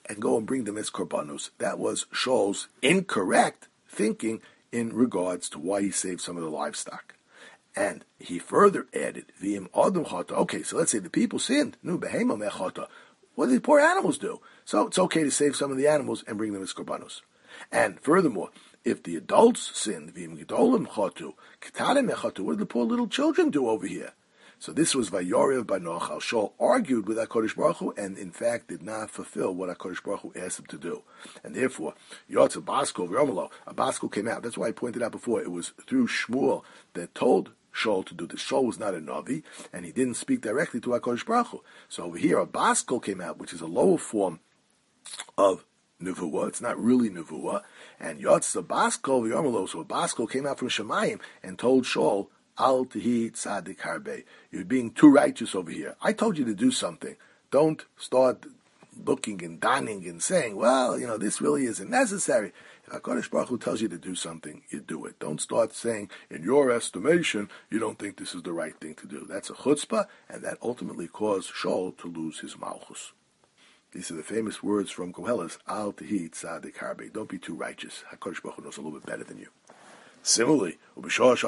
and go and bring them as korbanos. That was Shaul's incorrect thinking in regards to why he saved some of the livestock. And he further added, V'im adam chata. Okay, so let's say the people sinned. Nu behema mechata. What did the poor animals do? So it's okay to save some of the animals and bring them as korbanos. And furthermore, if the adults sinned, V'im gedolim chatu, ketanim mechatu. What did the poor little children do over here? So this was Vayorev Banochal. Shaul argued with HaKadosh Baruch Hu and in fact did not fulfill what HaKadosh Baruch Hu asked him to do. And therefore, Yotza Baskel V'Yomelo, a Baskel came out. That's why I pointed out before, it was through Shmuel that told Shaul to do this. Shaul was not a Navi, and he didn't speak directly to HaKadosh Baruch Hu. So over here, a Baskel came out, which is a lower form of Nevuah. It's not really Nevuah. And Yotza Baskel V'Yomelo, so a Baskel came out from Shemayim and told Shaul, Al Tehi Tzadik Harbe. You're being too righteous over here. I told you to do something. Don't start looking and donning and saying, well, you know, this really isn't necessary. If HaKadosh Baruch Hu tells you to do something, you do it. Don't start saying, in your estimation, you don't think this is the right thing to do. That's a chutzpah, and that ultimately caused Shaul to lose his malchus. These are the famous words from Koheles, Al Tehi Tzadik Harbe. Don't be too righteous. HaKadosh Baruch Hu knows a little bit better than you. Similarly, when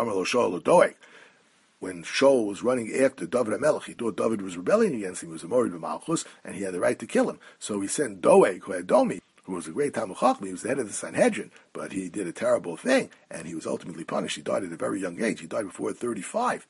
Shaul was running after David HaMelech, he thought David was rebelling against him. He was a Morid B'Malchus, and he had the right to kill him. So he sent Doeg, who had Domi, who was a great Talmid Chacham. He was the head of the Sanhedrin, but he did a terrible thing, and he was ultimately punished. He died at a very young age. He died before thirty-five.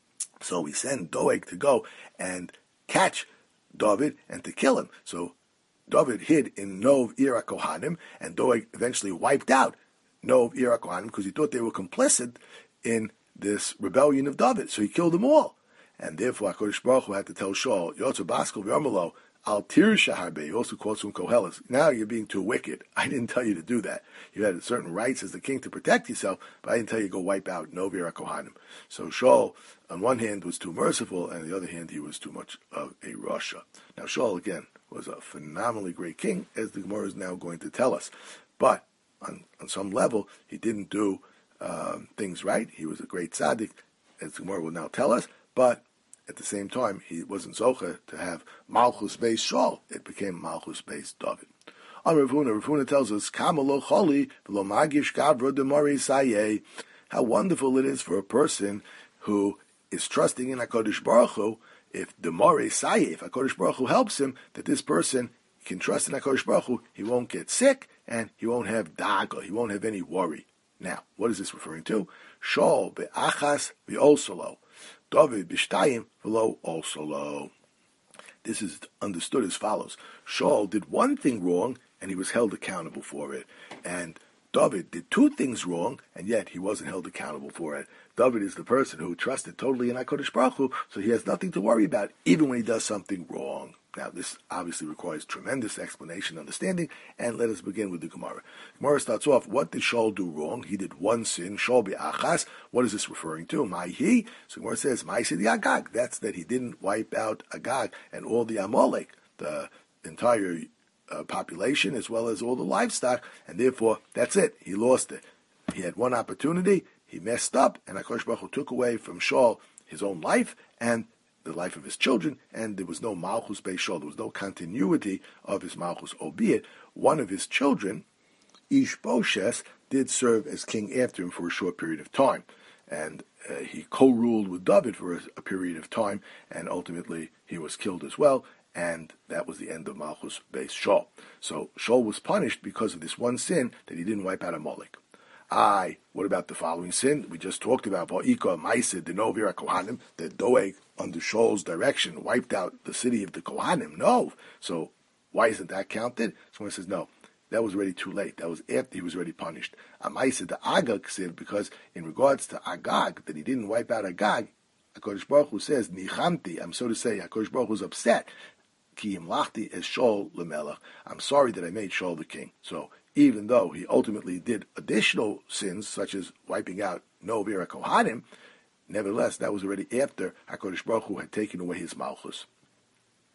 So he sent Doeg to go and catch David and to kill him. So David hid in Nov Ir HaKohanim, and Doeg eventually wiped out Nov Ir HaKohanim because he thought they were complicit in this rebellion of David. So he killed them all. And therefore HaKadosh Baruch Hu had to tell Shaul, Yotzer Baskel V'Yomelo, Al Tir Shaharbe. He also quotes from Koheles. Now you're being too wicked. I didn't tell you to do that. You had certain rights as the king to protect yourself, but I didn't tell you to go wipe out Nov Ir HaKohanim. So Shaul, on one hand, was too merciful, and on the other hand, he was too much of a rasha. Now Shaul, again, was a phenomenally great king, as the Gemara is now going to tell us. But On, on some level, he didn't do um, things right. He was a great tzaddik, as the Gemara will now tell us, but at the same time, he wasn't zocha to have Malchus based Shaul. It became Malchus based David. On Rav Huna, Rav Huna tells us, Kamalo choli v'lo magish gavra demari saye. How wonderful it is for a person who is trusting in HaKadosh Baruch Hu, if demari saye, if HaKadosh Baruch Hu helps him, that this person can trust in HaKadosh Baruch Hu, he won't get sick, and he won't have daga, he won't have any worry. Now, what is this referring to? Shaul be'achas v'olsolo, David b'shtayim v'lo olsolo. This is understood as follows. Shaul did one thing wrong, and he was held accountable for it. And David did two things wrong, and yet he wasn't held accountable for it. David is the person who trusted totally in HaKadosh Baruch Hu, so he has nothing to worry about, even when he does something wrong. Now, this obviously requires tremendous explanation and understanding, and let us begin with the Gemara. Gemara starts off, what did Shaul do wrong? He did one sin, Shaul be'achas. What is this referring to? Ma'hi. So Gemara says, Ma'hi the Agag. That's that he didn't wipe out Agag and all the Amalek, the entire uh, population, as well as all the livestock, and therefore, that's it. He lost it. He had one opportunity, he messed up, and HaKadosh Baruch Hu took away from Shaul his own life, and the life of his children, and there was no Malchus Beis Shaul. There was no continuity of his Malchus, albeit one of his children, Ishbosheth, did serve as king after him for a short period of time. And uh, he co-ruled with David for a, a period of time, and ultimately he was killed as well, and that was the end of Malchus Beis Shaul. So Shaul was punished because of this one sin that he didn't wipe out Amalek. Aye, what about the following sin? We just talked about Va'ika Ma'aseh Denov Ir HaKohanim, that Doeg, under Shaul's direction, wiped out the city of the Kohanim. No. So why isn't that counted? Someone says, no, that was already too late. That was after he was already punished. Ma'aseh the Agag said, because in regards to Agag, that he didn't wipe out Agag, HaKadosh Baruch Hu says, Nichamti, I'm so to say, HaKadosh Baruch Hu was upset. Ki imlachti es Shaul lemelech. I'm sorry that I made Shaul the king. So even though he ultimately did additional sins, such as wiping out Nov Ir HaKohanim, nevertheless, that was already after HaKadosh Baruch Hu had taken away his malchus.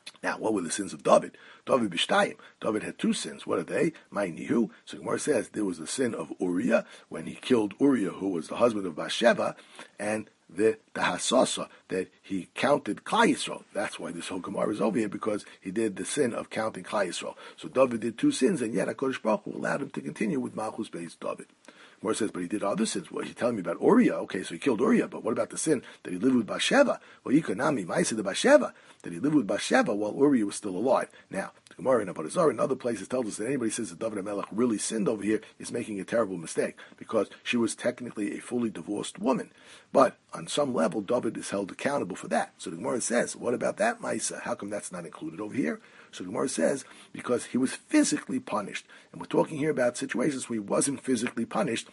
Now, what were the sins of David? David b'shtayim. David had two sins. What are they? Ma'inihu. So Gemara says there was the sin of Uriah when he killed Uriah, who was the husband of Bathsheba, and the Tahasasa, that he counted Klal Yisrael. That's why this whole Gemara is over here, because he did the sin of counting Klal Yisrael. So David did two sins, and yet HaKadosh Baruch Hu allowed him to continue with Malchus Beis David. Gemara says, but he did other sins. Well, he's telling me about Uriah. Okay, so he killed Uriah, but what about the sin that he lived with Bathsheba? Well, Yikonami, Maisa the Bathsheba, that he lived with Bathsheba while Uriah was still alive. Now, the Gemara in Avodah Zarah and other places tells us that anybody says that David HaMelech really sinned over here is making a terrible mistake, because she was technically a fully divorced woman. But on some level, David is held accountable for that. So the Gemara says, what about that Maisa? How come that's not included over here? So the Gemara says, because he was physically punished. And we're talking here about situations where he wasn't physically punished.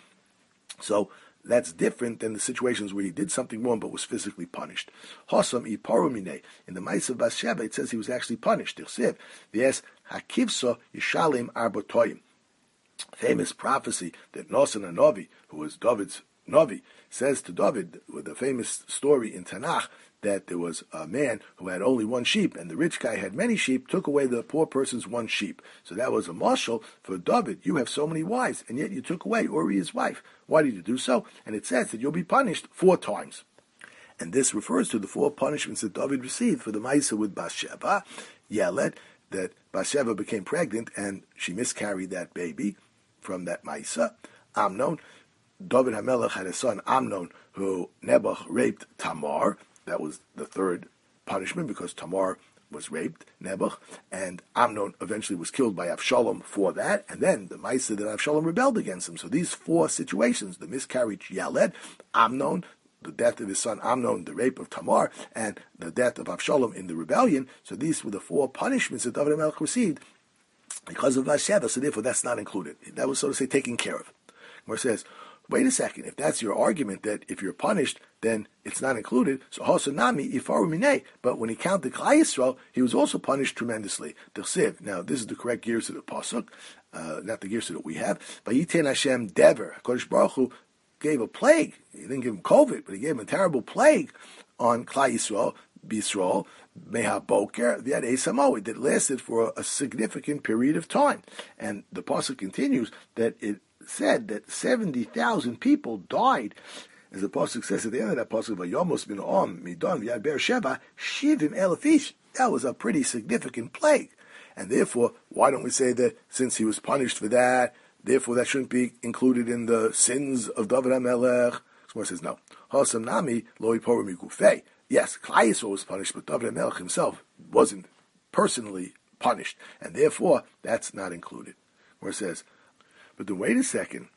So that's different than the situations where he did something wrong but was physically punished. Hosam I parumine. In the Maisa of Bathsheba, it says he was actually punished. Tichsev, yes, Hakivsa Yishalim Arbotoyim. Famous prophecy that Nosan Novi, who was David's Novi, says to David, with a famous story in Tanakh, that there was a man who had only one sheep, and the rich guy had many sheep, took away the poor person's one sheep. So that was a marshal for David. You have so many wives, and yet you took away Uriah's wife. Why did you do so? And it says that you'll be punished four times. And this refers to the four punishments that David received for the Maisa with Bathsheba. Yeled, that Bathsheba became pregnant, and she miscarried that baby from that Maisa. Amnon, David HaMelech had a son, Amnon, who Nebuch raped Tamar. That was the third punishment, because Tamar was raped, Nebuch, and Amnon eventually was killed by Avshalom for that, and then the Maisa that Avshalom rebelled against him. So these four situations, the miscarriage Yaled, Amnon, the death of his son Amnon, the rape of Tamar, and the death of Avshalom in the rebellion, so these were the four punishments that David HaMelech received because of Bathsheba, so therefore that's not included. That was, so to say, taken care of. Where it says, wait a second, if that's your argument that if you're punished, then it's not included, so Hosanami Ifaru Minei. But when he counted Klal Yisrael, he was also punished tremendously. D'chsev. Now, this is the correct gears of the Pasuk, uh, not the gears that we have. Vayiten Hashem Dever. HaKadosh Baruch Hu gave a plague. He didn't give him COVID, but he gave him a terrible plague on Klal Yisrael, B'Yisrael, Meha Boker, the Esamoid, that lasted for a, a significant period of time. And the Pasuk continues that it said that seventy thousand people died. As the Pasuk says at the end of that Pasuk, Vayomos bin Om, Midon, V'yad Beersheba, Shivim Elef Ish. That was a pretty significant plague. And therefore, why don't we say that since he was punished for that, therefore that shouldn't be included in the sins of David HaMelech? Someone says no. Hasam Nami, Loi Porim Gufei. Yes, Klal Yisrael was punished, but David HaMelech himself wasn't personally punished. And therefore, that's not included. Where it says, but then wait a second.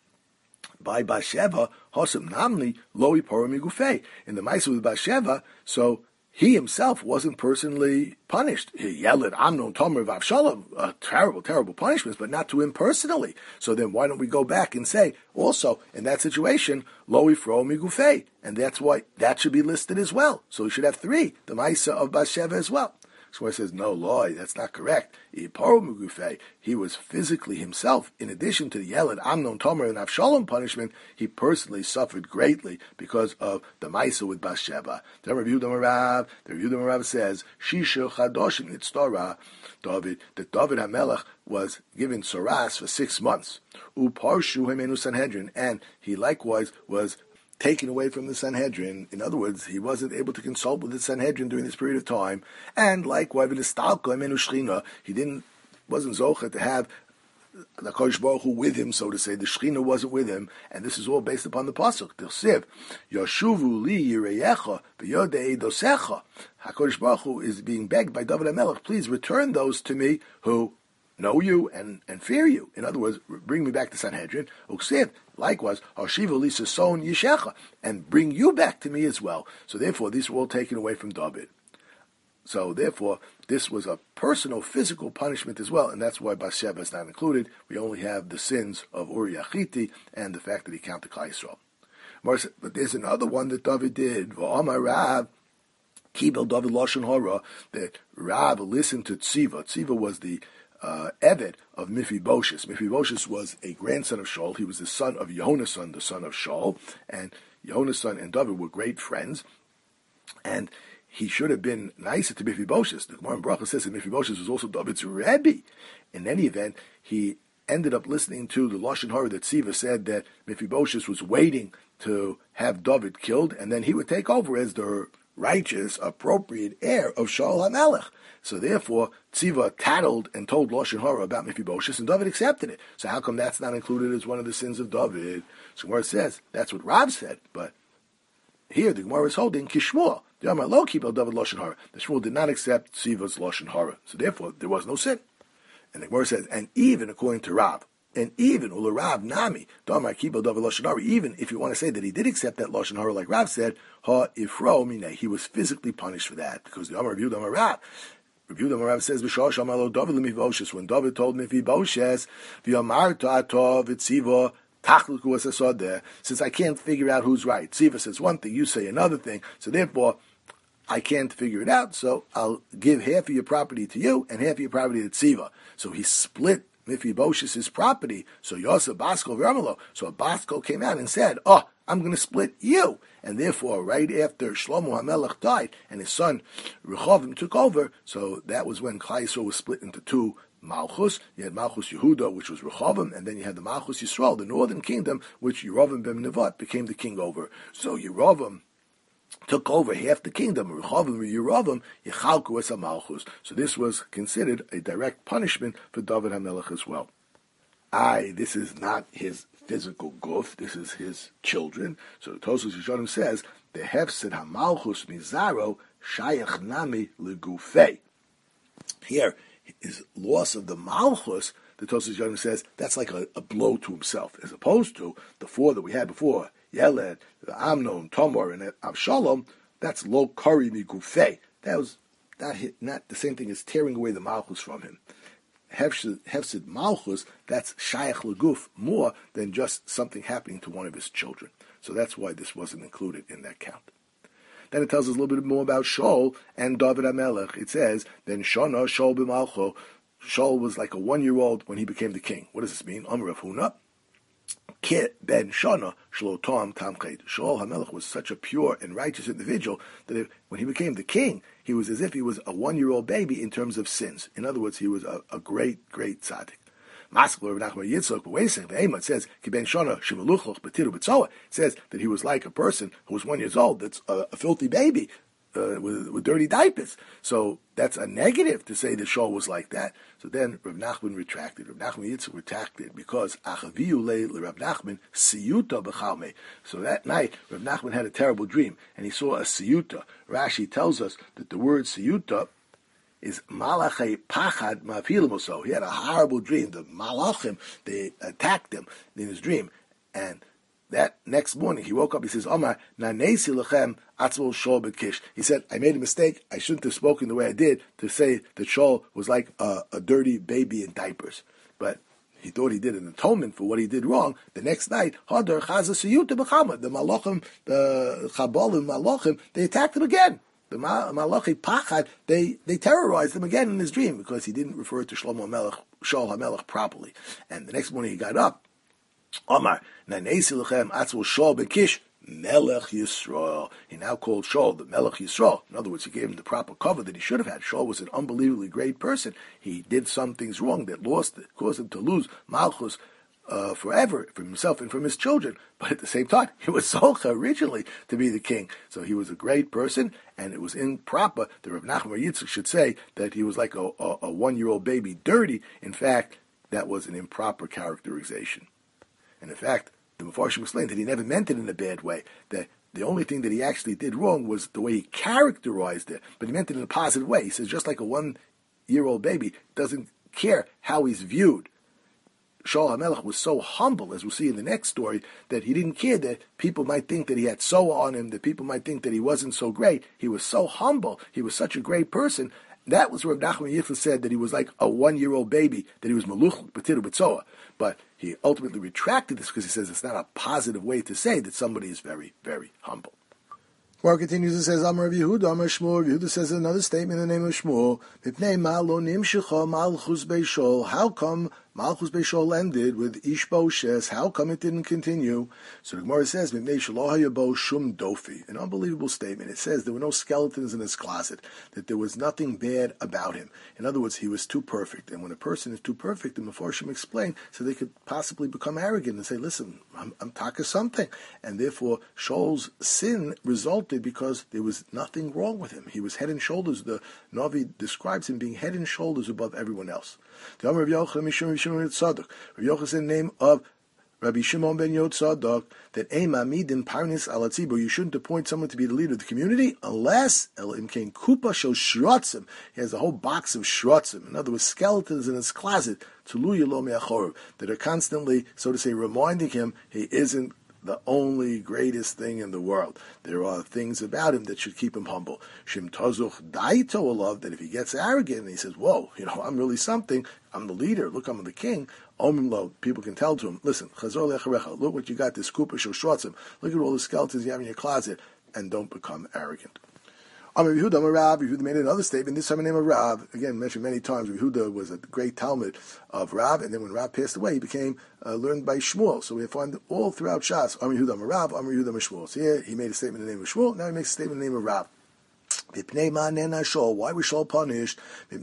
By Bathsheba, Hosam Namli, Loi Porim Gufei. In the Maisa with Bathsheba, so he himself wasn't personally punished. He yelled at Amnon, Tomer, Avshalom, uh, terrible, terrible punishments, but not to him personally. So then why don't we go back and say, also, in that situation, Lo Yifro Migufei, and that's why that should be listed as well. So we should have three, the Maisa of Bathsheba as well. So he says, no, Loy, that's not correct. He was physically himself, in addition to the Yeled, Amnon, Tomer, and Avshalom punishment, he personally suffered greatly because of the Maisa with Bathsheba. The Review the Marav, the Review the Marav says, Shisha Chadoshim Nitztorah, David, that David HaMelech was given Soras for six months. Uparshu Hemenu Sanhedrin, and he likewise was taken away from the Sanhedrin. In other words, he wasn't able to consult with the Sanhedrin during this period of time. And likewise, he didn't, wasn't zocha to have the Kodesh Baruch Hu with him, so to say. The Shechina wasn't with him, and this is all based upon the pasuk. T'chsev, Yoshuvu li yireyecha v'yodei dosecha. HaKadosh Baruch Hu is being begged by David HaMelech, please return those to me who know you and, and fear you. In other words, bring me back to Sanhedrin. Uksiv, likewise, Hashiva Lisa Son Yishecha, and bring you back to me as well. So therefore, these were all taken away from David. So therefore, this was a personal, physical punishment as well, and that's why Bathsheba is not included. We only have the sins of Uriah Chiti and the fact that he counted Klal Yisrael. But there's another one that David did. V'amar Rav, Kibel David Lashon Hara, that Rav listened to Tziva. Tziva was the Uh, Eved of Mephibosheth. Mephibosheth was a grandson of Shaul. He was the son of Yehonasan, the son of Shaul, and Yehonasan and David were great friends. And he should have been nicer to Mephibosheth. The Gemara in Bracha says that Mephibosheth was also David's Rebbe. In any event, he ended up listening to the Lashon Hara that Siva said that Mephibosheth was waiting to have David killed, and then he would take over as the righteous, appropriate heir of Shaul HaMelech. So therefore, Tziva tattled and told Lashon Hara about Mephibosheth, and David accepted it. So how come that's not included as one of the sins of David? So Gemara says that's what Rav said, but here the Gemara is holding Kishmuel. The Amar Lo Kibel David Lashon Hara. The Shmuel did not accept Tziva's Lashon Hara, so therefore there was no sin. And the Gemara says, and even according to Rav, and even Ula Rav Nami, Damar Kibel David Lashon Hara, even if you want to say that he did accept that Lashon Hara, like Rav said, Ha Ifro Mine, he was physically punished for that, because the Amar reviewed Amar Rav. Reviewed Amar Rav says, B'shah Shamalo David Mephibosheth, when David told Mephibosheth, V'yamar Ta'atov V'tziva since I can't figure out who's right. Tziva says one thing, you say another thing, so therefore I can't figure it out, so I'll give half of your property to you and half of your property to Tziva. So he split Mephibosheth's property, so Yosef Baskol V'Ramalo. So a Baskol came out and said, oh, I'm going to split you. And therefore, right after Shlomo HaMelech died and his son Rehovim took over, so that was when Klal Yisrael was split into two Malchus. You had Malchus Yehuda, which was Rehovim, and then you had the Malchus Yisrael, the northern kingdom, which Yerovim ben Nevat became the king over. So Yerovim took over half the kingdom. Rehovim Yerovim Yechalku es Malchus. So this was considered a direct punishment for David HaMelech as well. Aye, this is not his physical guf, this is his children. So the Tosfos Yeshanim says, the hefsed HaMalchus Mizaro Shayach Nami Legufei. Here, his loss of the Malchus, the Tosfos Yeshanim says, that's like a, a blow to himself, as opposed to the four that we had before, Yeled, Amnon, Tamar, and Avshalom, that's lo kari migufei. That was not, not the same thing as tearing away the Malchus from him. Hefsid Malchus, that's Shayach Leguf, more than just something happening to one of his children. So that's why this wasn't included in that count. Then it tells us a little bit more about Shaul and David HaMelech. It says, then Shana Shaul b'Malcho. Shaul was like a one-year-old when he became the king. What does this mean? Amar Rav Huna. Kit ben Shana Shlo Tom Tamchet. Shaul HaMelech was such a pure and righteous individual that if, when he became the king, he was as if he was a one-year-old baby in terms of sins. In other words, he was a, a great, great tzaddik. It says, it says that he was like a person who was one years old, that's a, a filthy baby uh, with, with dirty diapers. So that's a negative to say that Shaul was like that. So then Rav Nachman retracted. Rav Nachman Yitzchak retracted because Achaviyu le Rav Nachman siyuta b'chalme. So that night, Rav Nachman had a terrible dream, and he saw a siyuta. Rashi tells us that the word siyuta is malachei pachad ma'afilim. He had a horrible dream. The malachim, they attacked him in his dream. And that next morning, he woke up, he says, Omar, nanesi lechem atzmol Shaul b'kish. He said, I made a mistake. I shouldn't have spoken the way I did to say that Shaul was like a, a dirty baby in diapers. But he thought he did an atonement for what he did wrong. The next night, Hadar chaza siyuta b'chama. The malachim, the chabolim malachim, they attacked him again. The Malachi Pachad, they, they terrorized him again in his dream because he didn't refer to Shlomo HaMelech, Shaul HaMelech properly. And the next morning he got up. Omar, Nanesi Lechem Atzvul Shaul Bekish, Melech Yisrael. He now called Shaul the Melech Yisrael. In other words, he gave him the proper cover that he should have had. Shaul was an unbelievably great person. He did some things wrong that lost it, caused him to lose Malchus Uh, forever, from himself and from his children. But at the same time, he was Solcha originally to be the king. So he was a great person, and it was improper that Rav Nachman Yitzchak should say that he was like a, a, a one-year-old baby dirty. In fact, that was an improper characterization. And in fact, the Mefarshim explained that he never meant it in a bad way, that the only thing that he actually did wrong was the way he characterized it, but he meant it in a positive way. He says just like a one-year-old baby doesn't care how he's viewed. Shaul HaMelech was so humble, as we'll see in the next story, that he didn't care that people might think that he had so on him, that people might think that he wasn't so great. He was so humble. He was such a great person. That was where Nachman Yitzchak said that he was like a one-year-old baby, that he was Meluch B'tiru B'tzoa. But he ultimately retracted this because he says it's not a positive way to say that somebody is very, very humble. Gemara continues and says, Amar Rav Yehuda, Amar Shmuel. Yehuda says another statement in the name of Shmuel. How come Malchus Beis Shaul ended with Ishbosheth. How come it didn't continue? So the Gemara says, Mipnei shelo haya bo shum dofi. An unbelievable statement. It says there were no skeletons in his closet, that there was nothing bad about him. In other words, he was too perfect. And when a person is too perfect, the Mefarshim explain, so they could possibly become arrogant and say, listen, I'm, I'm taka something. And therefore, Shaul's sin resulted because there was nothing wrong with him. He was head and shoulders. The Navi describes him being head and shoulders above everyone else. The Amar Rav Yochanan Mishum Rav Shimon ben Tzadok. Rav Yochanan is the name of Rabbi Shimon ben Yotzadok, that Ein Ma'amidin Parnis Al Hatzibur, you shouldn't appoint someone to be the leader of the community unless El Imkein Kupa Shel Shrotzim. He has a whole box of shrotzim, in other words, skeletons in his closet, Tuluya Lo Me'achorov, that are constantly, so to say, reminding him he isn't the only greatest thing in the world. There are things about him that should keep him humble. Shim Tozuch Daito Olav, that if he gets arrogant and he says, whoa, you know, I'm really something, I'm the leader, look, I'm the king, Omimlo, people can tell to him, listen, Chazor Lecharecha, look what you got, this Kupa Shel Shrotzim, look at all the skeletons you have in your closet, and don't become arrogant. Amar Yehuda, Amar Rav, Yehuda made another statement, this time the name of Rav, again mentioned many times. Yehuda was a great Talmud of Rav, and then when Rav passed away, he became uh, learned by Shmuel. So we find all throughout Shas, Amar Yehuda, Amar Rav, Amar Yehuda, Amar Shmuel. So here he made a statement in the name of Shmuel, now he makes a statement in the name of Rav. Why was Shaul punished?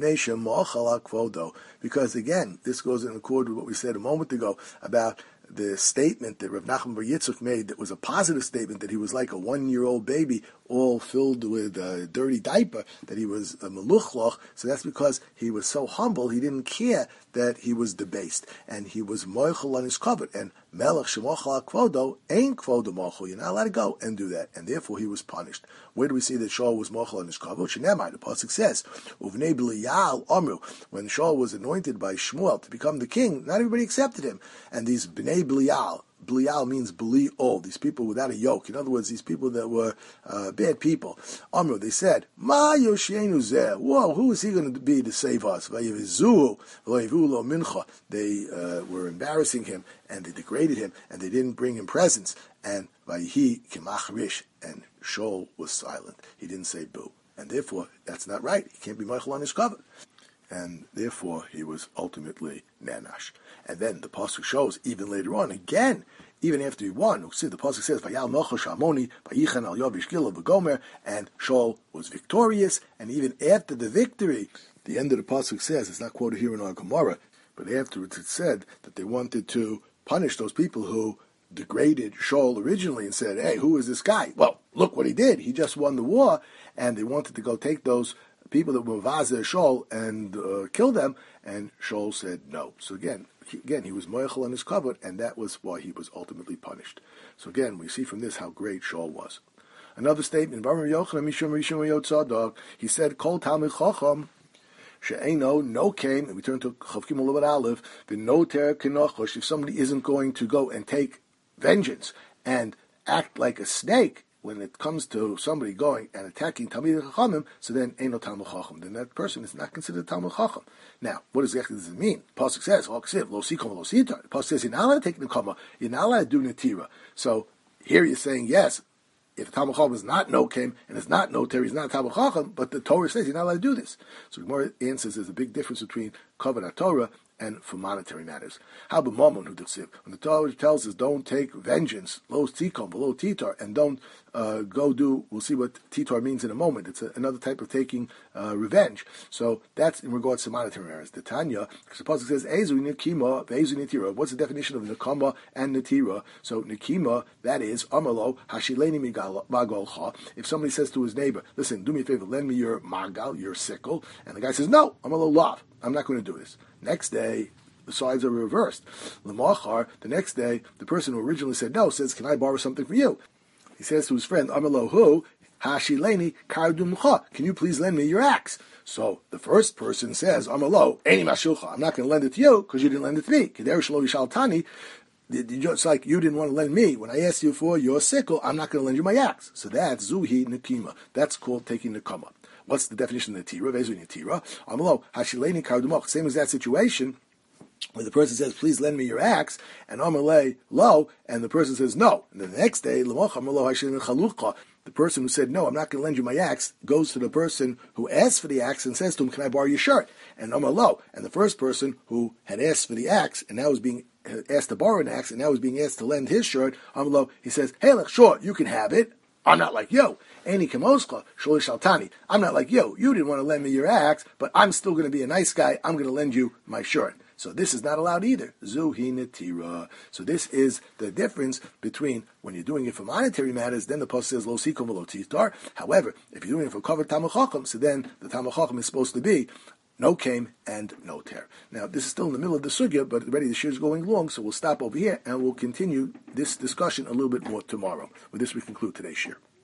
Because again, this goes in accord with what we said a moment ago about the statement that Rav Nachman bar Yitzchak made, that was a positive statement, that he was like a one-year-old baby, all filled with a dirty diaper, that he was a meluchloch. So that's because he was so humble, he didn't care that he was debased, and he was moichel on his covet. And melech shemochel al kvodo ain't kvodo mochel. You're not allowed to go and do that, and therefore he was punished. Where do we see that Shaul was mochel on his covet? Shenemai, the pasuk says, uvnei b'liyal amru. When Shaul was anointed by Shmuel to become the king, not everybody accepted him, and these bnei b'liyal. Blial means bli ol, these people without a yoke. In other words, these people that were uh, bad people. Amru, they said, Ma yoshienu zeh. Whoa, who is he going to be to save us? Vayevizuhu, v'loyevu lo mincha. They uh, were embarrassing him, and they degraded him, and they didn't bring him presents. And vayihi kimachrish, and Shaul was silent. He didn't say boo. And therefore, that's not right. He can't be Michael on his cover. And therefore, he was ultimately nanash. And then the pasuk shows, even later on, again, even after he won, see, the pasuk says, "Vayal Nochash Amoni, Vayichan Al Yavish Gila V'Gomer," and Shaul was victorious. And even after the victory, the end of the pasuk says, it's not quoted here in our Gemara, but afterwards it said that they wanted to punish those people who degraded Shaul originally and said, "Hey, who is this guy?" Well, look what he did. He just won the war, and they wanted to go take those people that were Vazer Shaul and uh, kill them, and Shaul said no. So again, he, again, he was moichel on his covet, and that was why he was ultimately punished. So again, we see from this how great Shaul was. Another statement, he said, Kol Talmid Chacham, She'eino, no came, and we turn to Chavkim Olav Aleph, the no ter kenochosh, if somebody isn't going to go and take vengeance and act like a snake, when it comes to somebody going and attacking Talmid Chachamim, so then Eino Talmid Chacham, then that person is not considered Talmid Chacham. Now, what exactly does it mean? Pasuk says, Lo sikom lo sitar. The Pasuk says, you're not allowed to take Nekama, you're not allowed to do Netira. So here you're saying, yes, if Talmid Chacham is not no came and it's not no ter, he's not Talmid Chacham, but the Torah says you're not allowed to do this. So the Gemara answers there's a big difference between Kavod Torah and for monetary matters. How about Mammon who dichsiv? When the Torah tells us don't take vengeance, lo tikom, below titar, and don't uh, go do, we'll see what titar means in a moment. It's a, another type of taking uh, revenge. So that's in regards to monetary matters. The Tanya, because the pasuk says, Ezu nikima, ve'ezu nitira. What's the definition of nekama and netira? So nekima, that is, amalo, hashileni magolcha. If somebody says to his neighbor, listen, do me a favor, lend me your magal, your sickle, and the guy says, no, amalo lav, I'm not going to do this. Next day, the sides are reversed. Lamachar, the next day, the person who originally said no says, can I borrow something from you? He says to his friend, Amalahu, Hashileni Kardumcha, can you please lend me your axe? So the first person says, Amalo, Eini Mashulcha, I'm not going to lend it to you because you didn't lend it to me. Keder Shlo Yishaltani, it's like you didn't want to lend me. When I asked you for your sickle, I'm not going to lend you my axe. So that's Zuhi Nekima. That's called taking Nekama. What's the definition of Netira? Vezu Netira. Amalo, Hashileni Kardumach. Same as that situation where the person says, please lend me your axe, and Amalei, lo, and the person says no. And then the next day, L'moch Amalo Hashileni Chalucha. the person who said, no, I'm not going to lend you my axe, goes to the person who asked for the axe and says to him, can I borrow your shirt? And Amar lo. And the first person who had asked for the axe and now was being asked to borrow an axe and now was being asked to lend his shirt, Amar lo, he says, hey, look, sure, you can have it. I'm not like you. Ani kamoska, sholi shaltani. I'm not like you. You didn't want to lend me your axe, but I'm still going to be a nice guy. I'm going to lend you my shirt. So this is not allowed either. Zuhi netira. So this is the difference between when you're doing it for monetary matters, then the post says lo sikum v'lo titar. However, if you're doing it for covered Talmud Chacham, so then the Talmud Chacham is supposed to be no came and no tear. Now, this is still in the middle of the sugya, but already the shir is going long, so we'll stop over here and we'll continue this discussion a little bit more tomorrow. With this, we conclude today's shir.